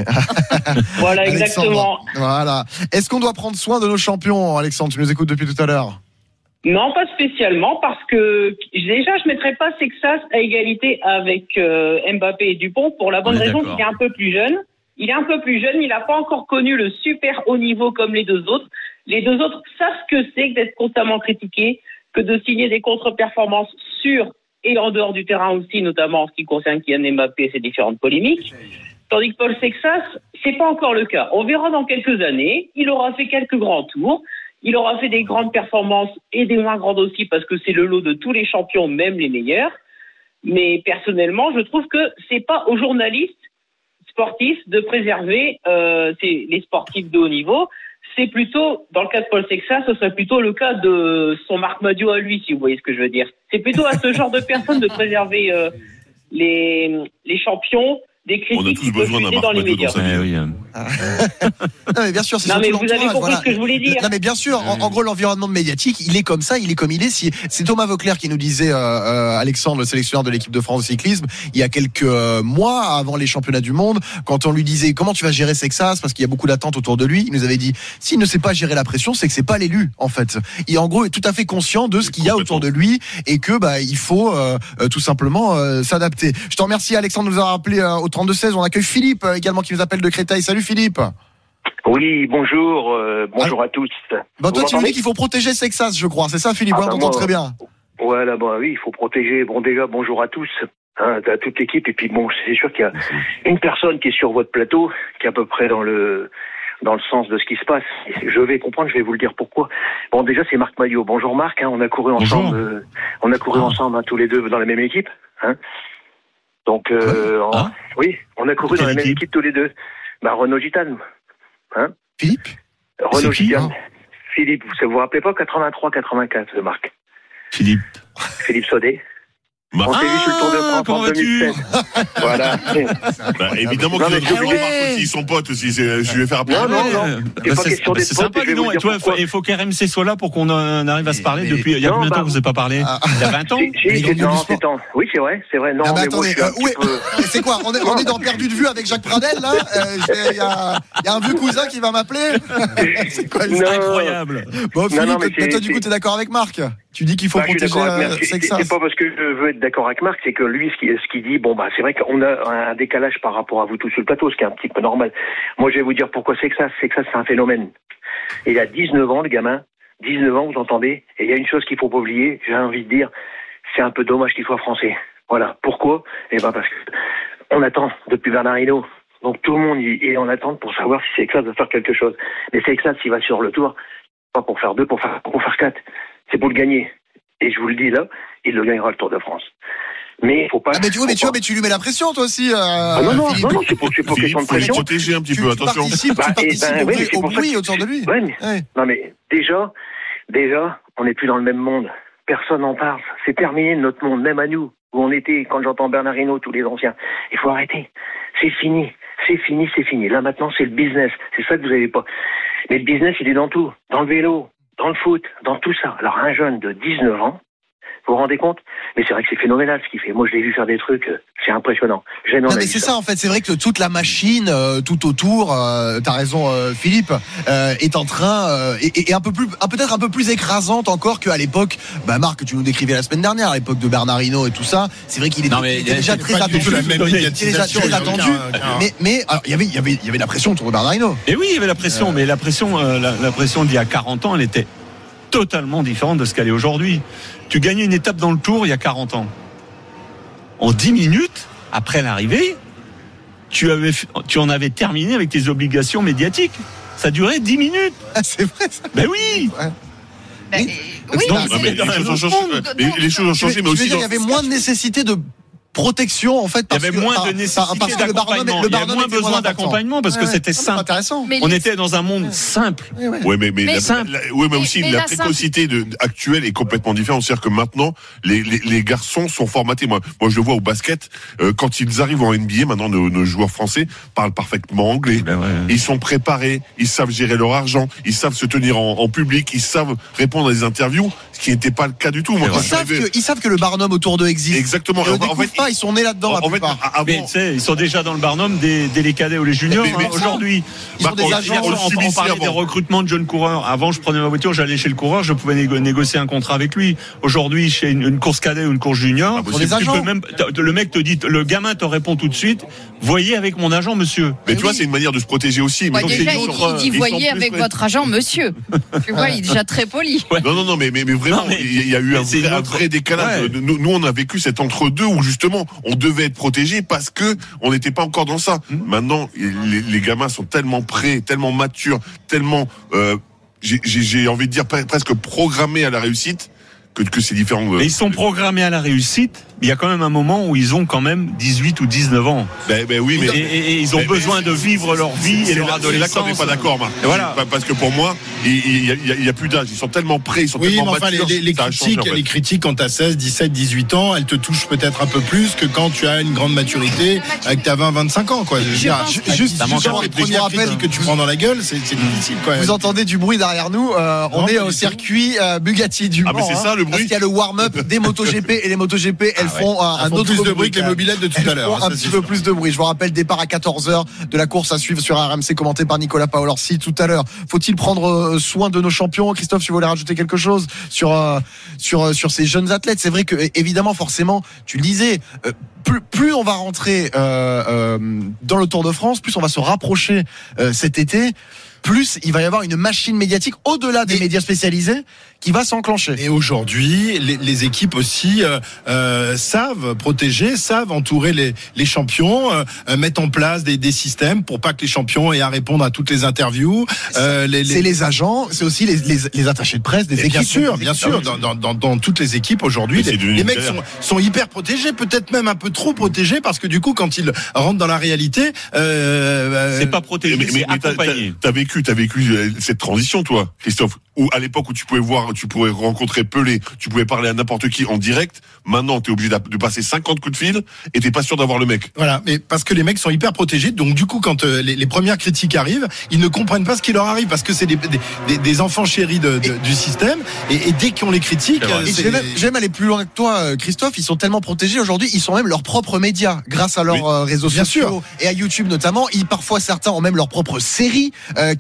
Voilà, exactement. Voilà. Est-ce qu'on doit prendre soin de nos champions, Alexandre? Tu nous écoutes depuis tout à l'heure. Non, pas spécialement, parce que déjà, je ne mettrais pas Sexas à égalité avec euh, Mbappé et Dupont pour la bonne raison qu'il est un peu plus jeune. Il est un peu plus jeune, il n'a pas encore connu le super haut niveau comme les deux autres. Les deux autres savent ce que c'est que d'être constamment critiqués, que de signer des contre-performances sur et en dehors du terrain aussi, notamment en ce qui concerne Kylian Mbappé et ses différentes polémiques. Tandis que Paul Sexas, c'est pas encore le cas. On verra dans quelques années, il aura fait quelques grands tours, il aura fait des grandes performances et des moins grandes aussi parce que c'est le lot de tous les champions, même les meilleurs. Mais personnellement, je trouve que c'est pas aux journalistes sportifs de préserver euh, les sportifs de haut niveau. C'est plutôt, dans le cas de Paul Sexas, ce serait plutôt le cas de son Marc Madiot à lui, si vous voyez ce que je veux dire. C'est plutôt à ce genre de personnes de préserver euh, les, les champions des critiques qui peuvent fuiter dans les médias. Dans oui. Non mais bien sûr, c'est non mais vous avez compris voilà. ce que je voulais dire. Non mais bien sûr, en, en gros l'environnement médiatique, il est comme ça, il est comme il est. Si, c'est Thomas Vauclair qui nous disait, euh, euh, Alexandre, le sélectionneur de l'équipe de France de cyclisme, il y a quelques euh, mois avant les championnats du monde, quand on lui disait comment tu vas gérer Sexas parce qu'il y a beaucoup d'attentes autour de lui, il nous avait dit s'il ne sait pas gérer la pression, c'est que c'est pas l'élu en fait. Il en gros est tout à fait conscient de ce qu'il y a autour de lui et que bah il faut euh, euh, tout simplement euh, s'adapter. Je te remercie Alexandre de nous avoir appelé euh, au trente-deux seize. On accueille Philippe euh, également qui nous appelle de Créteil. Salut Philippe. Oui, bonjour, euh, bonjour ah. à tous. Bon, toi, tu me dis qu'il faut protéger Sexas, je crois, c'est ça, Philippe, ah, on entend très bien. Voilà, bon, oui, il faut protéger. Bon, déjà, bonjour à tous, hein, à toute l'équipe. Et puis, bon, c'est sûr qu'il y a une personne qui est sur votre plateau, qui est à peu près dans le dans le sens de ce qui se passe. Je vais comprendre, je vais vous le dire pourquoi. Bon, déjà, c'est Marc Madiot. Bonjour Marc, hein, on a couru ensemble, euh, on a couru ah. ensemble hein, tous les deux dans la même équipe. Hein. Donc, euh, ah. en, oui, on a couru dans la même équipe tous les deux. Bah, Renaud Gitane. Hein Philippe Renaud Gitane. Philippe, vous vous rappelez pas quatre-vingt-trois quatre-vingt-quatre, Marc Philippe. Philippe Saudet. Bah, on s'est ah, vu sur le Tour de France en deux mille sept. Voilà. Bah, évidemment qu'il faut que Marc aussi, son pote aussi. Je vais faire appeler. Non, non, non. C'est bah, pas question d'être pote. C'est sympa, dis donc. Et toi, il faut qu'R M C soit là pour qu'on arrive à se parler. Depuis, il y a combien de temps que vous n'avez pas parlé? Il y a vingt ans? Non, c'est temps. Oui, c'est vrai, c'est vrai. Non, mais attendez, c'est quoi? On est dans Perdu de vue avec Jacques Pradel, là? Il y a un vieux cousin qui va m'appeler? C'est quoi? C'est incroyable. Bon, Philippe, toi, du coup, t'es d'accord avec Marc? Tu dis qu'il faut bah, protéger euh, Sexas. C'est pas parce que je veux être d'accord avec Marc, c'est que lui, ce qu'il ce qu'il dit, bon, bah, c'est vrai qu'on a un décalage par rapport à vous tous sur le plateau, ce qui est un petit peu normal. Moi, je vais vous dire pourquoi Sexas. Sexas, c'est un phénomène. Il a dix-neuf ans, le gamin. dix-neuf ans, vous entendez? Et il y a une chose qu'il faut pas oublier, j'ai envie de dire, c'est un peu dommage qu'il soit français. Voilà. Pourquoi? Eh ben, parce que on attend depuis Bernard Hinault. Donc, tout le monde est en attente pour savoir si Sexas va faire quelque chose. Mais Sexas, s'il va sur le tour, pas pour faire deux, pour faire, pour faire quatre. C'est pour le gagner. Et je vous le dis là, il le gagnera le Tour de France. Mais il faut pas. Ah mais tu vois, mais tu vois, mais tu lui mets la pression toi aussi. Euh, ah non non, non non, c'est pour, c'est pour question de pression. Il faut protéger un petit tu, peu, tu attention. Participes, bah, tu participes ben, au, oui, au bruit que... autour de lui. Ouais, mais... Ouais. Non mais déjà, déjà, on n'est plus dans le même monde. Personne n'en parle. C'est terminé de notre monde, même à nous où on était. Quand j'entends Bernard Hinault, tous les anciens, il faut arrêter. C'est fini, c'est fini, c'est fini. Là maintenant, c'est le business. C'est ça que vous n'avez pas. Mais le business, il est dans tout, dans le vélo, dans le foot, dans tout ça. Alors un jeune de dix-neuf ans. Vous vous rendez compte? Mais c'est vrai que c'est phénoménal ce qu'il fait. Moi, je l'ai vu faire des trucs, c'est impressionnant. J'ai non, mais c'est ça. ça en fait. C'est vrai que toute la machine, euh, tout autour, euh, t'as raison, euh, Philippe, euh, est en train euh, et, et un peu plus, peut-être un peu plus écrasante encore qu'à l'époque. Bah, Marc, tu nous décrivais la semaine dernière, à l'époque de Bernard Hinault et tout ça. C'est vrai qu'il était, non, mais, il était déjà très attendu. Il était déjà très attendu. Mais, mais alors, il y avait, il y avait, il y avait la pression autour de Bernard Hinault. Et oui, il y avait la pression, euh... mais la pression, euh, la, la pression d'il y a quarante ans, elle était totalement différente de ce qu'elle est aujourd'hui. Tu gagnais une étape dans le Tour il y a quarante ans. En dix minutes, après l'arrivée, tu, avais, tu en avais terminé avec tes obligations médiatiques. Ça durait dix minutes. Ah, c'est vrai ça. Ben oui. Ouais. Ben, oui, non, non, mais les, choses ont changé, mais les choses ont changé, mais aussi il y avait moins de nécessité de protection en fait parce il y avait que, moins par, de nécessité parce que le d'accompagnement, le il y avait moins besoin d'accompagnement parce ouais, que c'était simple. Intéressant. On était dans un monde simple. Ouais, ouais. mais mais, mais, la, la, ouais, mais aussi mais, mais la, la précocité de, actuelle est complètement différente. C'est-à-dire que maintenant les, les, les garçons sont formatés. Moi, moi je le vois au basket euh, quand ils arrivent en N B A. Maintenant, nos, nos joueurs français parlent parfaitement anglais. Ben ouais. Ils sont préparés, ils savent gérer leur argent, ils savent se tenir en, en public, ils savent répondre à des interviews, ce qui n'était pas le cas du tout. Moi, ils, savent que, ils savent que le Barnum autour d'eux existe. Exactement. Ils en, en fait, pas, ils sont nés là-dedans. En fait, avant... mais, ils sont déjà dans le Barnum des, des les cadets ou les juniors mais, mais hein, aujourd'hui. Ils sont des agents. On, on, on parlait des recrutements de jeunes coureurs. Avant, je prenais ma voiture, j'allais chez le coureur, je pouvais négo- négocier un contrat avec lui. Aujourd'hui, chez une, une course cadet ou une course junior, ah, tu peux même, le mec te dit, le gamin te répond tout de suite. Voyez avec mon agent, monsieur. Mais, mais tu oui. vois, c'est une manière de se protéger aussi. Ouais, mais déjà, il, il dit voyez avec prêts. Votre agent, monsieur. Tu vois, il est déjà très poli. Ouais. Non, non, non, mais mais, mais vraiment, non, mais, il y a eu un vrai, un vrai décalage. Ouais. Nous, nous, on a vécu cet entre-deux où justement, on devait être protégé parce que on n'était pas encore dans ça. Mmh. Maintenant, les, les gamins sont tellement prêts, tellement matures, tellement, euh, j'ai, j'ai envie de dire presque programmés à la réussite que, que c'est différent. Mais ils sont programmés à la réussite. Il y a quand même un moment où ils ont quand même dix-huit ou dix-neuf ans. Ben, ben oui, mais et, et, et ils ont ben, besoin de vivre leur vie et leur adolescence. C'est là qu'on n'est pas d'accord, Marc. Voilà. Parce que pour moi, il y a, il y a plus d'âge. Ils sont tellement prêts, ils sont oui, tellement mais enfin, matures. Les, les, critiques, changé, en fait. les critiques quand t'as seize, dix-sept, dix-huit ans, elles te touchent peut-être un peu plus que quand tu as une grande maturité avec ta vingt, vingt-cinq ans, quoi. Je veux dire, juste, juste avoir les premiers rappels que tu prends dans la gueule, c'est, c'est difficile, quoi. Vous entendez du bruit derrière nous, euh, on non, est au circuit euh, Bugatti du Mans. Ah, mais c'est ça, le bruit. Parce qu'il y a le warm-up des MotoGP et les MotoGP, elles font un autre plus de bruit que les mobilettes de tout à l'heure. Un petit peu plus de bruit. Je vous rappelle, départ à quatorze heures de la course à suivre sur R M C, commenté par Nicolas Paolorsi tout à l'heure. Faut-il prendre soin de nos champions? Christophe, tu voulais rajouter quelque chose sur euh, sur sur ces jeunes athlètes? C'est vrai que évidemment, forcément, tu le disais, euh, plus plus on va rentrer euh, euh, dans le Tour de France, plus on va se rapprocher euh, cet été, plus il va y avoir une machine médiatique au-delà des et médias spécialisés qui va s'enclencher. Et aujourd'hui, les, les équipes aussi euh, euh, savent protéger, savent entourer les, les champions, euh, mettre en place des, des systèmes pour pas que les champions aient à répondre à toutes les interviews. Euh, les, les... C'est les agents, c'est aussi les, les, les attachés de presse des et équipes. Bien sûr, bien sûr. Dans, dans, dans, dans toutes les équipes aujourd'hui, les, les mecs sont, sont hyper protégés, peut-être même un peu trop protégés, parce que du coup, quand ils rentrent dans la réalité, euh, c'est pas protégé, mais, mais, c'est mais accompagné. T'as, t'as vécu, t'as vécu cette transition, toi, Christophe. Ou à l'époque où tu pouvais voir, tu pouvais rencontrer Pelé, tu pouvais parler à n'importe qui en direct. Maintenant, t'es obligé de passer cinquante coups de fil et t'es pas sûr d'avoir le mec. Voilà, mais parce que les mecs sont hyper protégés. Donc du coup, quand euh, les, les premières critiques arrivent, ils ne comprennent pas ce qui leur arrive parce que c'est des, des, des, des enfants chéris de, de, du système. Et, et dès qu'on les critique, euh, et j'aime, j'aime aller plus loin que toi, Christophe. Ils sont tellement protégés aujourd'hui, ils sont même leurs propres médias grâce à leurs oui, réseaux sociaux sûr. et à YouTube notamment. Ils, parfois, certains ont même leur propre série euh, qui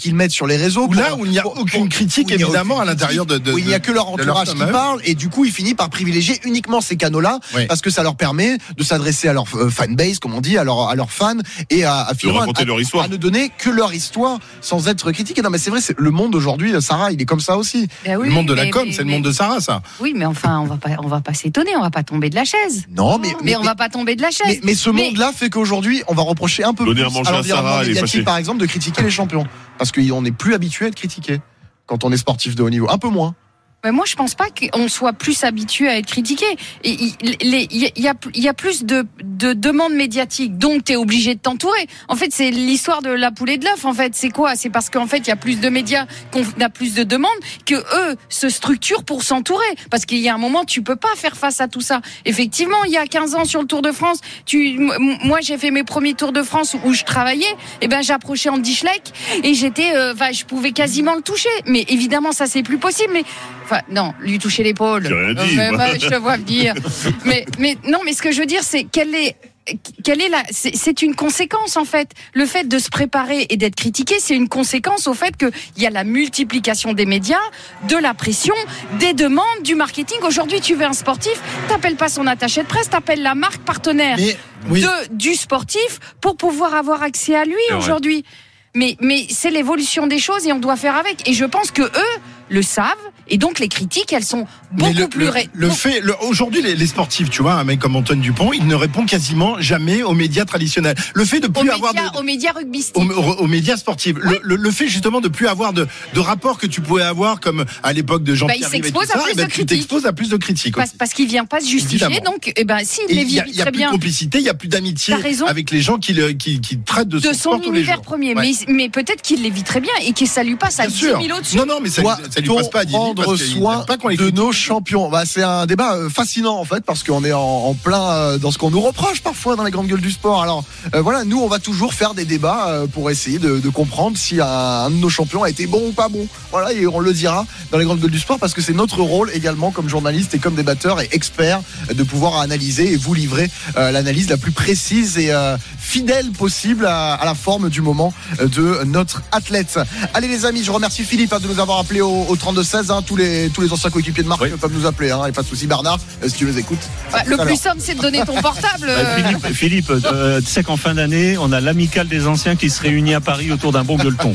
qu'ils mettent sur les réseaux. Là où il n'y a pour, aucune pour, critique évidemment à l'intérieur de, de où il n'y a que leur entourage qui parle et du coup il finit par privilégier uniquement ces canaux-là oui. parce que ça leur permet de s'adresser à leur fanbase, comme on dit, à, leur, à leurs fans et à, à, de raconter à, leur histoire. à ne donner que leur histoire sans être critiqué. Non mais c'est vrai, c'est le monde aujourd'hui, Sarah, il est comme ça aussi. Ben oui, le monde de mais, la com, mais, c'est mais, le monde de Sarah, ça. Oui, mais enfin, on va pas, on va pas s'étonner, on va pas tomber de la chaise. Non, mais, mais, mais on va pas tomber de la chaise. Mais, mais ce monde-là fait qu'aujourd'hui, on va reprocher un peu Donner plus à manger à l'environnement Sarah, médiatique, par exemple, de critiquer les champions, parce qu'on n'est plus habitué à être critiqué quand on est sportif de haut niveau, un peu moins. Mais moi, je pense pas qu'on soit plus habitué à être critiqué. Il y, y, a, y a plus de, de demandes médiatiques, donc tu es obligé de t'entourer. En fait, c'est l'histoire de la poule et de l'œuf. En fait, c'est quoi? C'est parce qu'en fait, il y a plus de médias, qu'on a plus de demandes, que eux se structurent pour s'entourer. Parce qu'il y a un moment, tu peux pas faire face à tout ça. Effectivement, il y a quinze ans sur le Tour de France, tu, moi, j'ai fait mes premiers Tours de France où je travaillais. Et ben, j'approchais Andy Schleck et j'étais, enfin, euh, je pouvais quasiment le toucher. Mais évidemment, ça c'est plus possible. Mais Enfin, non, lui toucher l'épaule. J'ai rien dit, euh, bah, je te vois venir. mais, mais non, mais ce que je veux dire, c'est quelle est, quelle est la, c'est, c'est une conséquence en fait. Le fait de se préparer et d'être critiqué, c'est une conséquence au fait que il y a la multiplication des médias, de la pression, des demandes, du marketing. Aujourd'hui, tu veux un sportif, t'appelles pas son attaché de presse, t'appelles la marque partenaire mais, oui. de du sportif pour pouvoir avoir accès à lui c'est aujourd'hui. Vrai. Mais, mais c'est l'évolution des choses et on doit faire avec. Et je pense que eux le savent. Et donc les critiques, elles sont beaucoup le, plus... Le, ré... le fait, le, aujourd'hui, les, les sportifs, tu vois, un mec comme Antoine Dupont, il ne répond quasiment jamais aux médias traditionnels. Le fait de plus aux avoir... Médias, de, aux médias rugbystiques. Aux, aux, aux médias sportifs. Oui. Le, le, le fait justement de plus avoir de, de rapports que tu pouvais avoir comme à l'époque de Jean-Pierre bah, Rivet et tout ça, et ben, tu t'exposes à plus de critiques. Parce, parce qu'il vient pas se justifier, évidemment. Donc eh ben, s'il les vit très bien... Il y a plus de complicité, il y a plus d'amitié avec les gens qui, le, qui, qui traitent de, de son sport tous les jours. De son univers premier. Ouais. Mais, mais peut-être qu'il les vit très bien et que ça lui passe à dix mille au-dessus. Non, non, mais ça, ça lui passe pas à dix mille prendre soin de nos champions. Bah, c'est un débat fascinant en fait parce qu'on est en, en plein dans ce qu'on nous reproche parfois dans les grandes gueules du sport. Alors euh, voilà, nous on va toujours faire des débats euh, pour essayer de, de comprendre si un, un de nos champions a été bon ou pas bon. Voilà, et on le dira dans les grandes gueules du sport parce que c'est notre rôle également comme journaliste et comme débatteur et expert de pouvoir analyser et vous livrer euh, l'analyse la plus précise et euh, fidèle possible à, à la forme du moment de notre athlète. Allez les amis, je remercie Philippe hein, de nous avoir appelé au, au trente-deux seize. Hein, tous les tous les anciens coéquipiers de Marc oui. peuvent nous appeler. Hein, et pas de souci, Bernard, si tu nous écoutes. Bah, le plus simple, c'est de donner ton portable. Bah, Philippe, Philippe euh, tu sais qu'en fin d'année, on a l'amicale des anciens qui se réunit à Paris autour d'un bon gueuleton.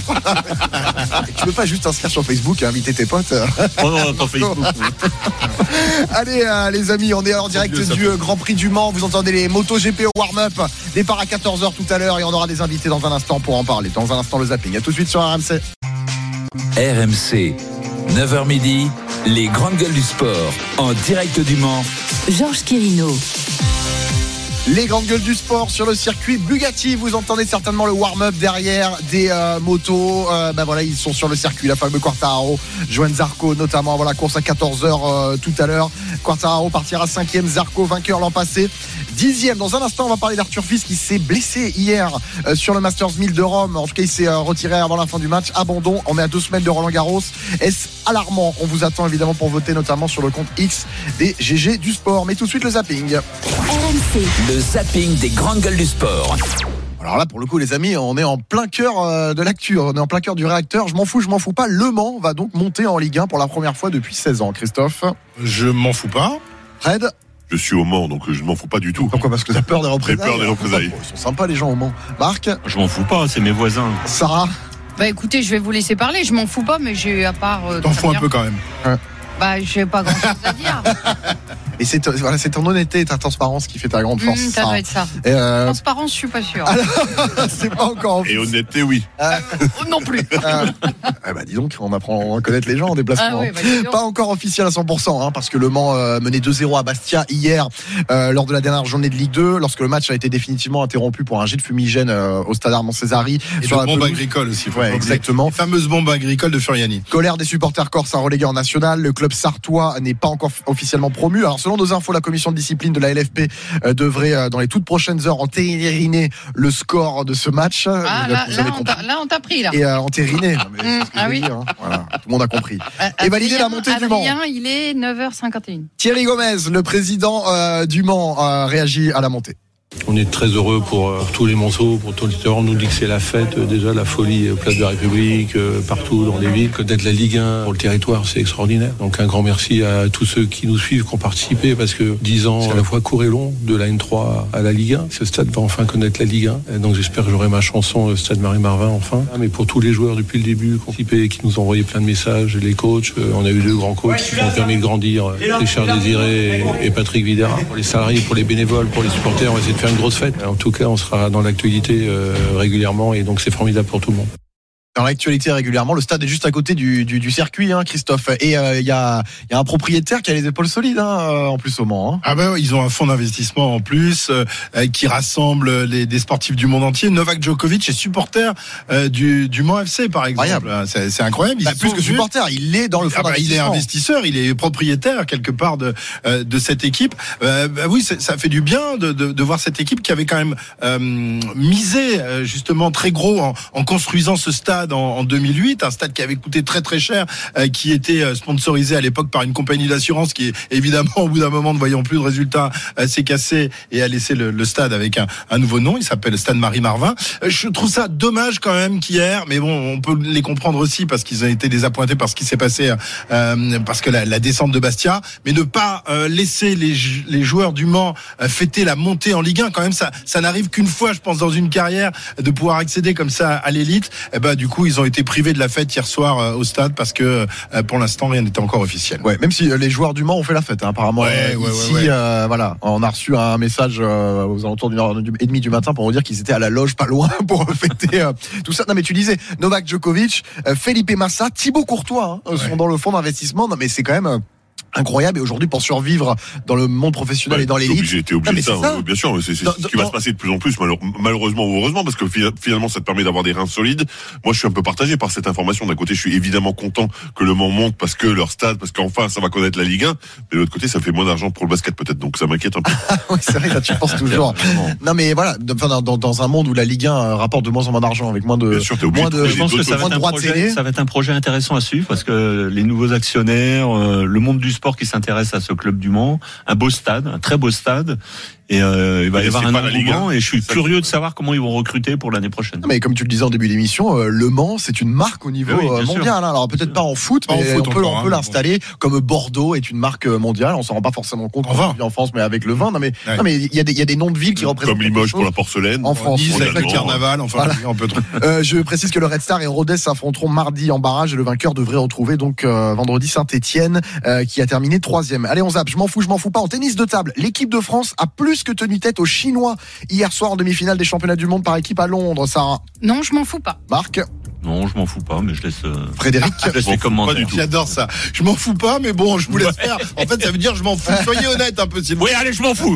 Tu veux pas juste t'inscrire sur Facebook et inviter tes potes? Oh non, pas Facebook. Allez euh, les amis, on est en direct Dieu, du euh, Grand Prix du Mans. Vous entendez les MotoGP au warm-up. Départ à quatorze heures tout à l'heure et on aura des invités dans un instant pour en parler. Dans un instant le zapping. À tout de suite sur R M C. R M C, neuf heures midi, les grandes gueules du sport, en direct du Mans. Georges Quirino. Les grandes gueules du sport sur le circuit Bugatti. Vous entendez certainement le warm-up derrière des euh, motos. Euh, ben voilà, ils sont sur le circuit. La fameux Quartararo, Johan Zarco notamment. Voilà, course à quatorze heures euh, tout à l'heure. Quartararo partira cinquième. Zarco vainqueur l'an passé. Dixième. Dans un instant, on va parler d'Arthur Fils qui s'est blessé hier euh, sur le Masters mille de Rome. En tout cas, il s'est euh, retiré avant la fin du match. Abandon. On est à deux semaines de Roland Garros. Est-ce alarmant? On vous attend évidemment pour voter notamment sur le compte X des G G du sport. Mais tout de suite le zapping. R M C. Le zapping des grandes gueules du sport. Alors là, pour le coup, les amis, on est en plein cœur de l'actu, on est en plein cœur du réacteur. Je m'en fous, je m'en fous pas. Le Mans va donc monter en Ligue un pour la première fois depuis seize ans. Christophe? Je m'en fous pas. Fred? Je suis au Mans, donc je ne m'en fous pas du tout. Pourquoi? Parce que t'as peur des représailles. J'ai peur des représailles. Ils sont sympas les gens au Mans. Marc? Je m'en fous pas, c'est mes voisins. Sarah? Bah écoutez, je vais vous laisser parler. Je m'en fous pas, mais j'ai à part. Euh, T'en fous un peu quand même. Ouais. Bah, j'ai pas grand chose à dire. Et c'est, voilà, c'est ton honnêteté et ta transparence qui fait ta grande force. Mmh, ça doit être ça. Et euh... Transparence, je suis pas sûr. Alors, c'est pas encore officiel. Et honnêteté, oui. Euh, non plus. Euh... Eh bah, dis donc, on apprend à connaître les gens en déplacement. Ah, oui, bah, pas encore officiel à cent pour cent, hein, parce que Le Mans euh, menait deux zéro à Bastia hier euh, lors de la dernière journée de Ligue deux, lorsque le match a été définitivement interrompu pour un jet de fumigène euh, au stade Armand Césari. Et sur de la bombe agricole aussi. Ouais, exactement. Les fameuses bombes agricoles de Furiani. Colère des supporters corses à reléguer en national. Le club sartois n'est pas encore officiellement promu. Alors selon nos infos, la commission de discipline de la L F P euh, devrait euh, dans les toutes prochaines heures entériner le score de ce match. Ah, là, là, on t'a, là on t'a pris là. Et euh, entériner. Mmh, ah oui. Dire, hein. Voilà, tout le monde a compris. Euh, et valider la montée Adrien, du Mans. Il est neuf heures cinquante et une. Thierry Gomez, le président euh, du Mans, euh, réagit à la montée. On est très heureux pour, euh, pour tous les Monceaux, pour tous les terrains. On nous dit que c'est la fête, euh, déjà la folie, euh, place de la République, euh, partout dans les villes. Connaître la Ligue un pour le territoire, c'est extraordinaire. Donc un grand merci à tous ceux qui nous suivent, qui ont participé, parce que dix ans, c'est à la fois court et long, de la N trois à la Ligue un. Ce stade va enfin connaître la Ligue un. Et donc j'espère que j'aurai ma chanson, le stade Marie-Marvin, enfin. Mais pour tous les joueurs depuis le début, qui ont participé, qui nous ont envoyé plein de messages, les coachs, euh, on a eu deux grands coachs qui nous ont permis de grandir, euh, Richard Désiré et, et Patrick Videra. Pour les salariés, pour les bénévoles, pour les supporters, on va essayer de faire une grosse fête. En tout cas, on sera dans l'actualité euh, régulièrement et donc c'est formidable pour tout le monde. Dans l'actualité régulièrement, le stade est juste à côté du, du, du circuit, hein, Christophe. Et il euh, y, a, y a un propriétaire qui a les épaules solides, hein, en plus au Mans. Hein. Ah ben, ils ont un fonds d'investissement en plus euh, qui rassemble les des sportifs du monde entier. Novak Djokovic est supporter euh, du, du Mans F C, par exemple. Incroyable. C'est, c'est incroyable. Bah, plus que supporter, il est dans le fonds ah bah, d'investissement. Il est investisseur, il est propriétaire quelque part de euh, de cette équipe. Euh, bah, oui, ça fait du bien de, de, de voir cette équipe qui avait quand même euh, misé euh, justement très gros en, en construisant ce stade en, en deux mille huit. Un stade qui avait coûté très très cher, euh, qui était euh, sponsorisé à l'époque par une compagnie d'assurance qui, évidemment, au bout d'un moment, ne voyant plus de résultats, euh, s'est cassé et a laissé le, le stade avec un, un nouveau nom. Il s'appelle Stade Marie-Marvin. Euh, je trouve ça dommage quand même qu'hier, mais bon, on peut les comprendre aussi parce qu'ils ont été désappointés par ce qui s'est passé, euh, parce que la, la descente de Bastia, mais ne pas euh, laisser les, les joueurs du Mans euh, fêter la montée en Ligue un. Quand même, ça, ça n'arrive qu'une fois, je pense, dans une carrière, de pouvoir accéder comme ça à l'élite. Et ben, du coup, ils ont été privés de la fête hier soir euh, au stade parce que euh, pour l'instant rien n'était encore officiel. Ouais, même si euh, les joueurs du Mans ont fait la fête, hein, apparemment. Ouais, ouais, ici, ouais, ouais. Euh, voilà, on a reçu un message euh, aux alentours d'une heure et demie du matin pour nous dire qu'ils étaient à la loge pas loin pour fêter euh, tout ça. Non mais tu disais Novak Djokovic, euh, Felipe Massa, Thibaut Courtois hein, ouais. sont dans le fonds d'investissement. Non mais c'est quand même euh, incroyable. Et aujourd'hui, pour survivre dans le monde professionnel ouais, et dans l'élite, t'es obligé, t'es obligé de ça, ça. Bien sûr, c'est, c'est dans, ce qui dans... va se passer de plus en plus, malheureusement ou heureusement, parce que finalement, ça te permet d'avoir des reins solides. Moi, je suis un peu partagé par cette information. D'un côté, je suis évidemment content que le Mans monte parce que leur stade, parce qu'enfin, ça va connaître la Ligue un. Mais de l'autre côté, ça fait moins d'argent pour le basket peut-être, donc ça m'inquiète un peu. Oui, c'est vrai, là, tu penses toujours. Non, mais voilà, dans, dans, dans un monde où la Ligue un rapporte de moins en moins d'argent, avec moins de, sûr, moins de, je pense que ça va, être un projet, ça va être un projet intéressant à suivre parce que les nouveaux actionnaires, euh, le monde du sport qui s'intéresse à ce club du Mans, un beau stade, un très beau stade. Et euh, il va y avoir un engouement et je suis curieux de savoir comment ils vont recruter pour l'année prochaine. Non, mais comme tu le disais en début d'émission, euh, Le Mans c'est une marque au niveau oui, euh, mondial. Hein. Alors peut-être pas en foot, mais en foot, on peut, on peut l'installer comme Bordeaux est une marque mondiale. On s'en rend pas forcément compte enfin. en France, mais avec le vin. Non mais ouais. non mais il y a des il y a des noms de villes qui représentent comme Limoges pour la porcelaine, en France, Nice avec le carnaval. Enfin, voilà. on peut. euh, je précise que le Red Star et Rodez s'affronteront mardi en barrage et le vainqueur devrait retrouver donc euh, vendredi Saint-Étienne euh, qui a terminé troisième. Allez, on zappe. Je m'en fous, je m'en fous pas. En tennis de table, l'équipe de France a plus que tenu tête aux Chinois hier soir en demi-finale des championnats du monde par équipe à Londres. Sarah. Non, je m'en fous pas. Marc. Non, je m'en fous pas, mais je laisse. Euh... Frédéric, je laisse les commentaires. J'adore ça. Je m'en fous pas, mais bon, je vous laisse ouais. faire. En fait, ça veut dire je m'en fous. Soyez honnête un peu. Oui, allez, je m'en fous.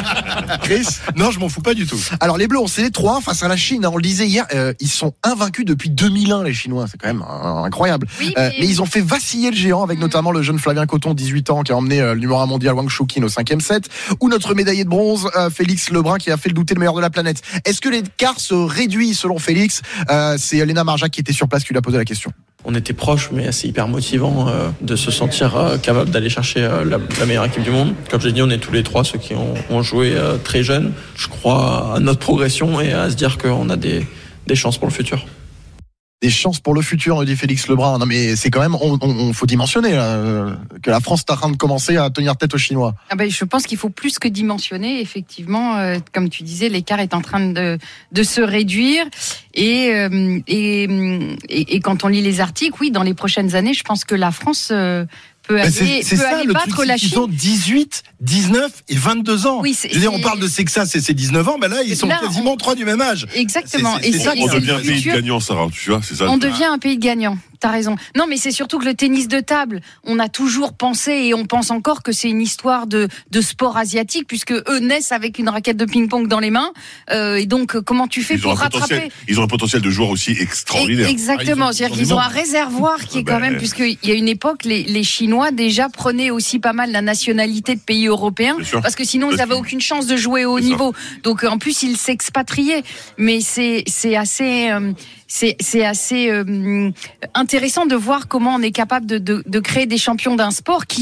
Chris, non, je m'en fous pas du tout. Alors les Bleus ont scellé trois un face à la Chine. On le disait hier, euh, ils sont invaincus depuis deux mille un les Chinois. C'est quand même euh, incroyable. Oui, mais... Euh, mais ils ont fait vaciller le géant avec mmh. notamment le jeune Flavien Coton, dix-huit ans, qui a emmené euh, le numéro un mondial Wang Shuqin au cinquième set, ou notre médaillé de bronze euh, Félix Lebrun qui a fait le douter le meilleur de la planète. Est-ce que l'écart se réduit selon Félix? euh, C'est Léna Marjac qui était sur place qui lui a posé la question. On était proches, mais c'est hyper motivant euh, de se sentir euh, capable d'aller chercher euh, la, la meilleure équipe du monde. Comme j'ai dit, on est tous les trois ceux qui ont, ont joué euh, très jeunes. Je crois à notre progression et à se dire qu'on a des, des chances pour le futur. Des chances pour le futur, dit Félix Lebrun. Non mais c'est quand même, on, on, on faut dimensionner là, que la France est en train de commencer à tenir tête aux Chinois. Ah ben, je pense qu'il faut plus que dimensionner. Effectivement, euh, comme tu disais, l'écart est en train de, de se réduire. Et, euh, et, et, et quand on lit les articles, oui, dans les prochaines années, je pense que la France euh, peut aller, c'est, c'est peut ça, aller le battre truc, la Chine. Ils ont dix-huit, dix-neuf et vingt-deux ans. Oui, c'est, je veux dire, c'est... on parle de Sexas et c'est dix-neuf ans, ben là, ils sont là, quasiment on... trois du même âge. Exactement. C'est, c'est, et c'est, c'est ça, on devient un pays de gagnants, Sarah, tu vois, c'est ça. On devient un pays de gagnants. T'as raison. Non, mais c'est surtout que le tennis de table, on a toujours pensé et on pense encore que c'est une histoire de, de sport asiatique, puisque eux naissent avec une raquette de ping-pong dans les mains. Euh, et donc, comment tu fais ils pour rattraper? Ils ont un potentiel de joueurs aussi extraordinaire. Et, exactement. Ah, ils ont, C'est-à-dire qu'ils ont un réservoir qui est quand même, puisqu'il y a une époque, les, les Chinois déjà prenaient aussi pas mal la nationalité de pays européens, parce que sinon ils n'avaient aucune chance de jouer au haut niveau. Donc en plus, ils s'expatriaient. Mais c'est, c'est assez... Euh, C'est, c'est assez euh, intéressant de voir comment on est capable de, de, de créer des champions d'un sport qui,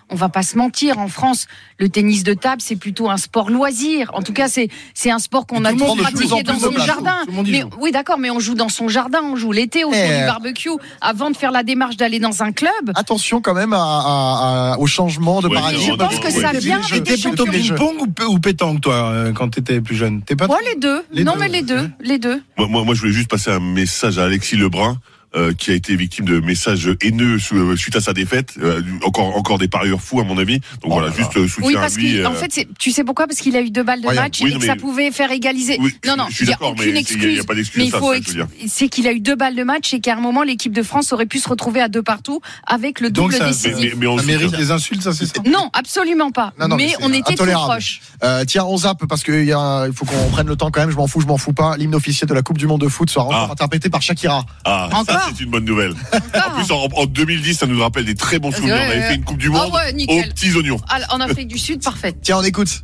on va pas se mentir, en France, le tennis de table, c'est plutôt un sport loisir. En tout cas, c'est c'est un sport qu'on a tous pratiqué dans son jardin. Mais, oui, d'accord, mais on joue dans son jardin, on joue l'été autour du barbecue, avant de faire la démarche d'aller dans un club. Attention quand même à, à, à, au changement de ouais, paradigme. Je pense que ça vient avec des champions. T'étais plutôt ping-pong ou, ou pétanque, toi, quand t'étais plus jeune? T'es pas ouais, les deux. Les non, deux. mais les deux. Les deux. Moi, moi, moi, je voulais juste passer un message à Alexis Lebrun. Euh, qui a été victime de messages haineux suite à sa défaite, euh, encore encore des parieurs fous à mon avis. Donc oh voilà, juste euh, soutien oui, parce à lui. Euh... En fait, c'est, tu sais pourquoi? Parce qu'il a eu deux balles de ouais, match oui, et que ça pouvait faire égaliser. Oui, non, non, il n'y a aucune excuse. Il y a pas d'excuse. Mais il faut, ex... c'est qu'il a eu deux balles de match et qu'à un moment l'équipe de France aurait pu se retrouver à deux partout avec le double ça, décisif. Mais, mais on ça mérite des insultes, ça c'est ça? Non, absolument pas. Non, non, mais, mais on était trop proches. Euh, tiens, on zappe parce qu'il y a, il faut qu'on prenne le temps quand même. Je m'en fous, je m'en fous pas. L'hymne officiel de la Coupe du Monde de foot sera encore interprété par Shakira. Ah, ça c'est une bonne nouvelle. En plus, en, en deux mille dix, ça nous rappelle des très bons souvenirs. Ouais, on avait fait une Coupe du Monde ah ouais, aux petits oignons. En Afrique du Sud, parfait. Tiens, on écoute.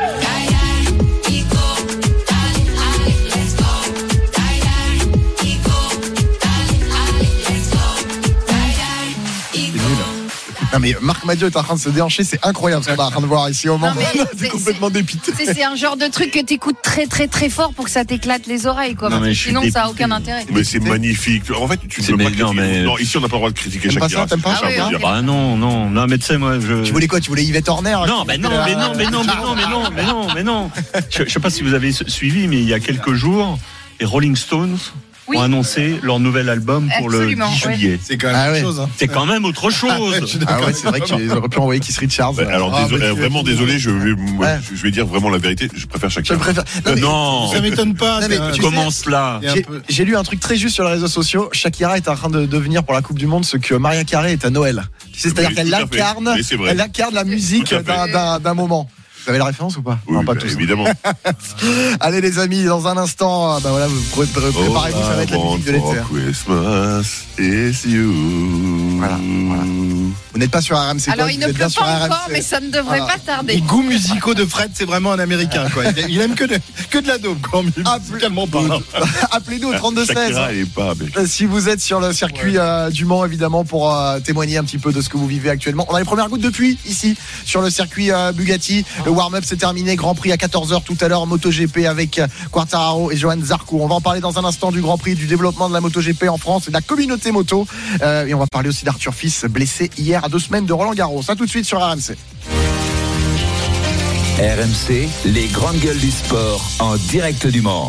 Non mais Marc Madiot est en train de se déhancher, c'est incroyable ce qu'on est en train de voir ici au moment. C'est complètement dépité. C'est, c'est un genre de truc que t'écoutes très très très fort pour que ça t'éclate les oreilles quoi. Non, sinon ça a aucun intérêt. Mais c'est magnifique. En fait, tu ne peux pas critiquer. Mais... Non, ici on n'a pas le droit de critiquer Shakira. T'aimes pas ça, t'aimes pas ah, ouais, ah non non non mais tu sais moi je. Tu voulais quoi? Tu voulais Yvette Horner? Non mais non mais non mais non mais non mais non mais non mais non. Je sais pas si vous avez suivi mais il y a quelques jours les Rolling Stones oui. ont annoncé leur nouvel album pour Absolument, le dix juillet. Ouais. C'est quand même ah, autre ouais. chose. Hein. C'est quand même autre chose. Ah ouais, c'est vrai qu'ils auraient pu envoyer Keith Richards. Bah, alors ah, désolé, bah, vraiment désolé, je vais, moi, ouais. je vais dire vraiment la vérité. Je préfère Shakira. Je préfère. Non, mais, non. ça m'étonne pas. Non, mais, comment cela j'ai, j'ai lu un truc très juste sur les réseaux sociaux. Shakira est en train de devenir pour la Coupe du Monde ce que Maria Carey est à Noël. Tu sais, c'est-à-dire oui, qu'elle incarne, elle incarne la musique d'un, d'un, d'un moment. Vous avez la référence ou pas? Oui, non, pas bah, tous. Évidemment. Allez les amis, dans un instant, bah voilà, vous préparez-vous, ça va être la musique de l'été. Christmas is you. Voilà, voilà. Vous n'êtes pas sur R M C. Alors toi, il ne pleut pas encore, R M C. Mais ça ne devrait voilà. pas tarder. Les goûts musicaux de Fred, c'est vraiment un Américain, quoi. Il aime que de, que de la dope, quand même. Musicalement parlant. Appelez-nous au trente-deux seize. Shakira, elle est pas, mais... Si vous êtes sur le circuit ouais. euh, du Mans, évidemment, pour euh, témoigner un petit peu de ce que vous vivez actuellement. On a les premières gouttes depuis ici sur le circuit euh, Bugatti. Le warm-up s'est terminé. Grand Prix à quatorze heures tout à l'heure. MotoGP avec Quartararo et Johan Zarco. On va en parler dans un instant du Grand Prix, du développement de la MotoGP en France et de la communauté moto. Euh, et on va parler aussi d'Arthur Fils, blessé hier à deux semaines de Roland Garros. Ça tout de suite sur R M C. R M C, les grandes gueules du sport en direct du Mans.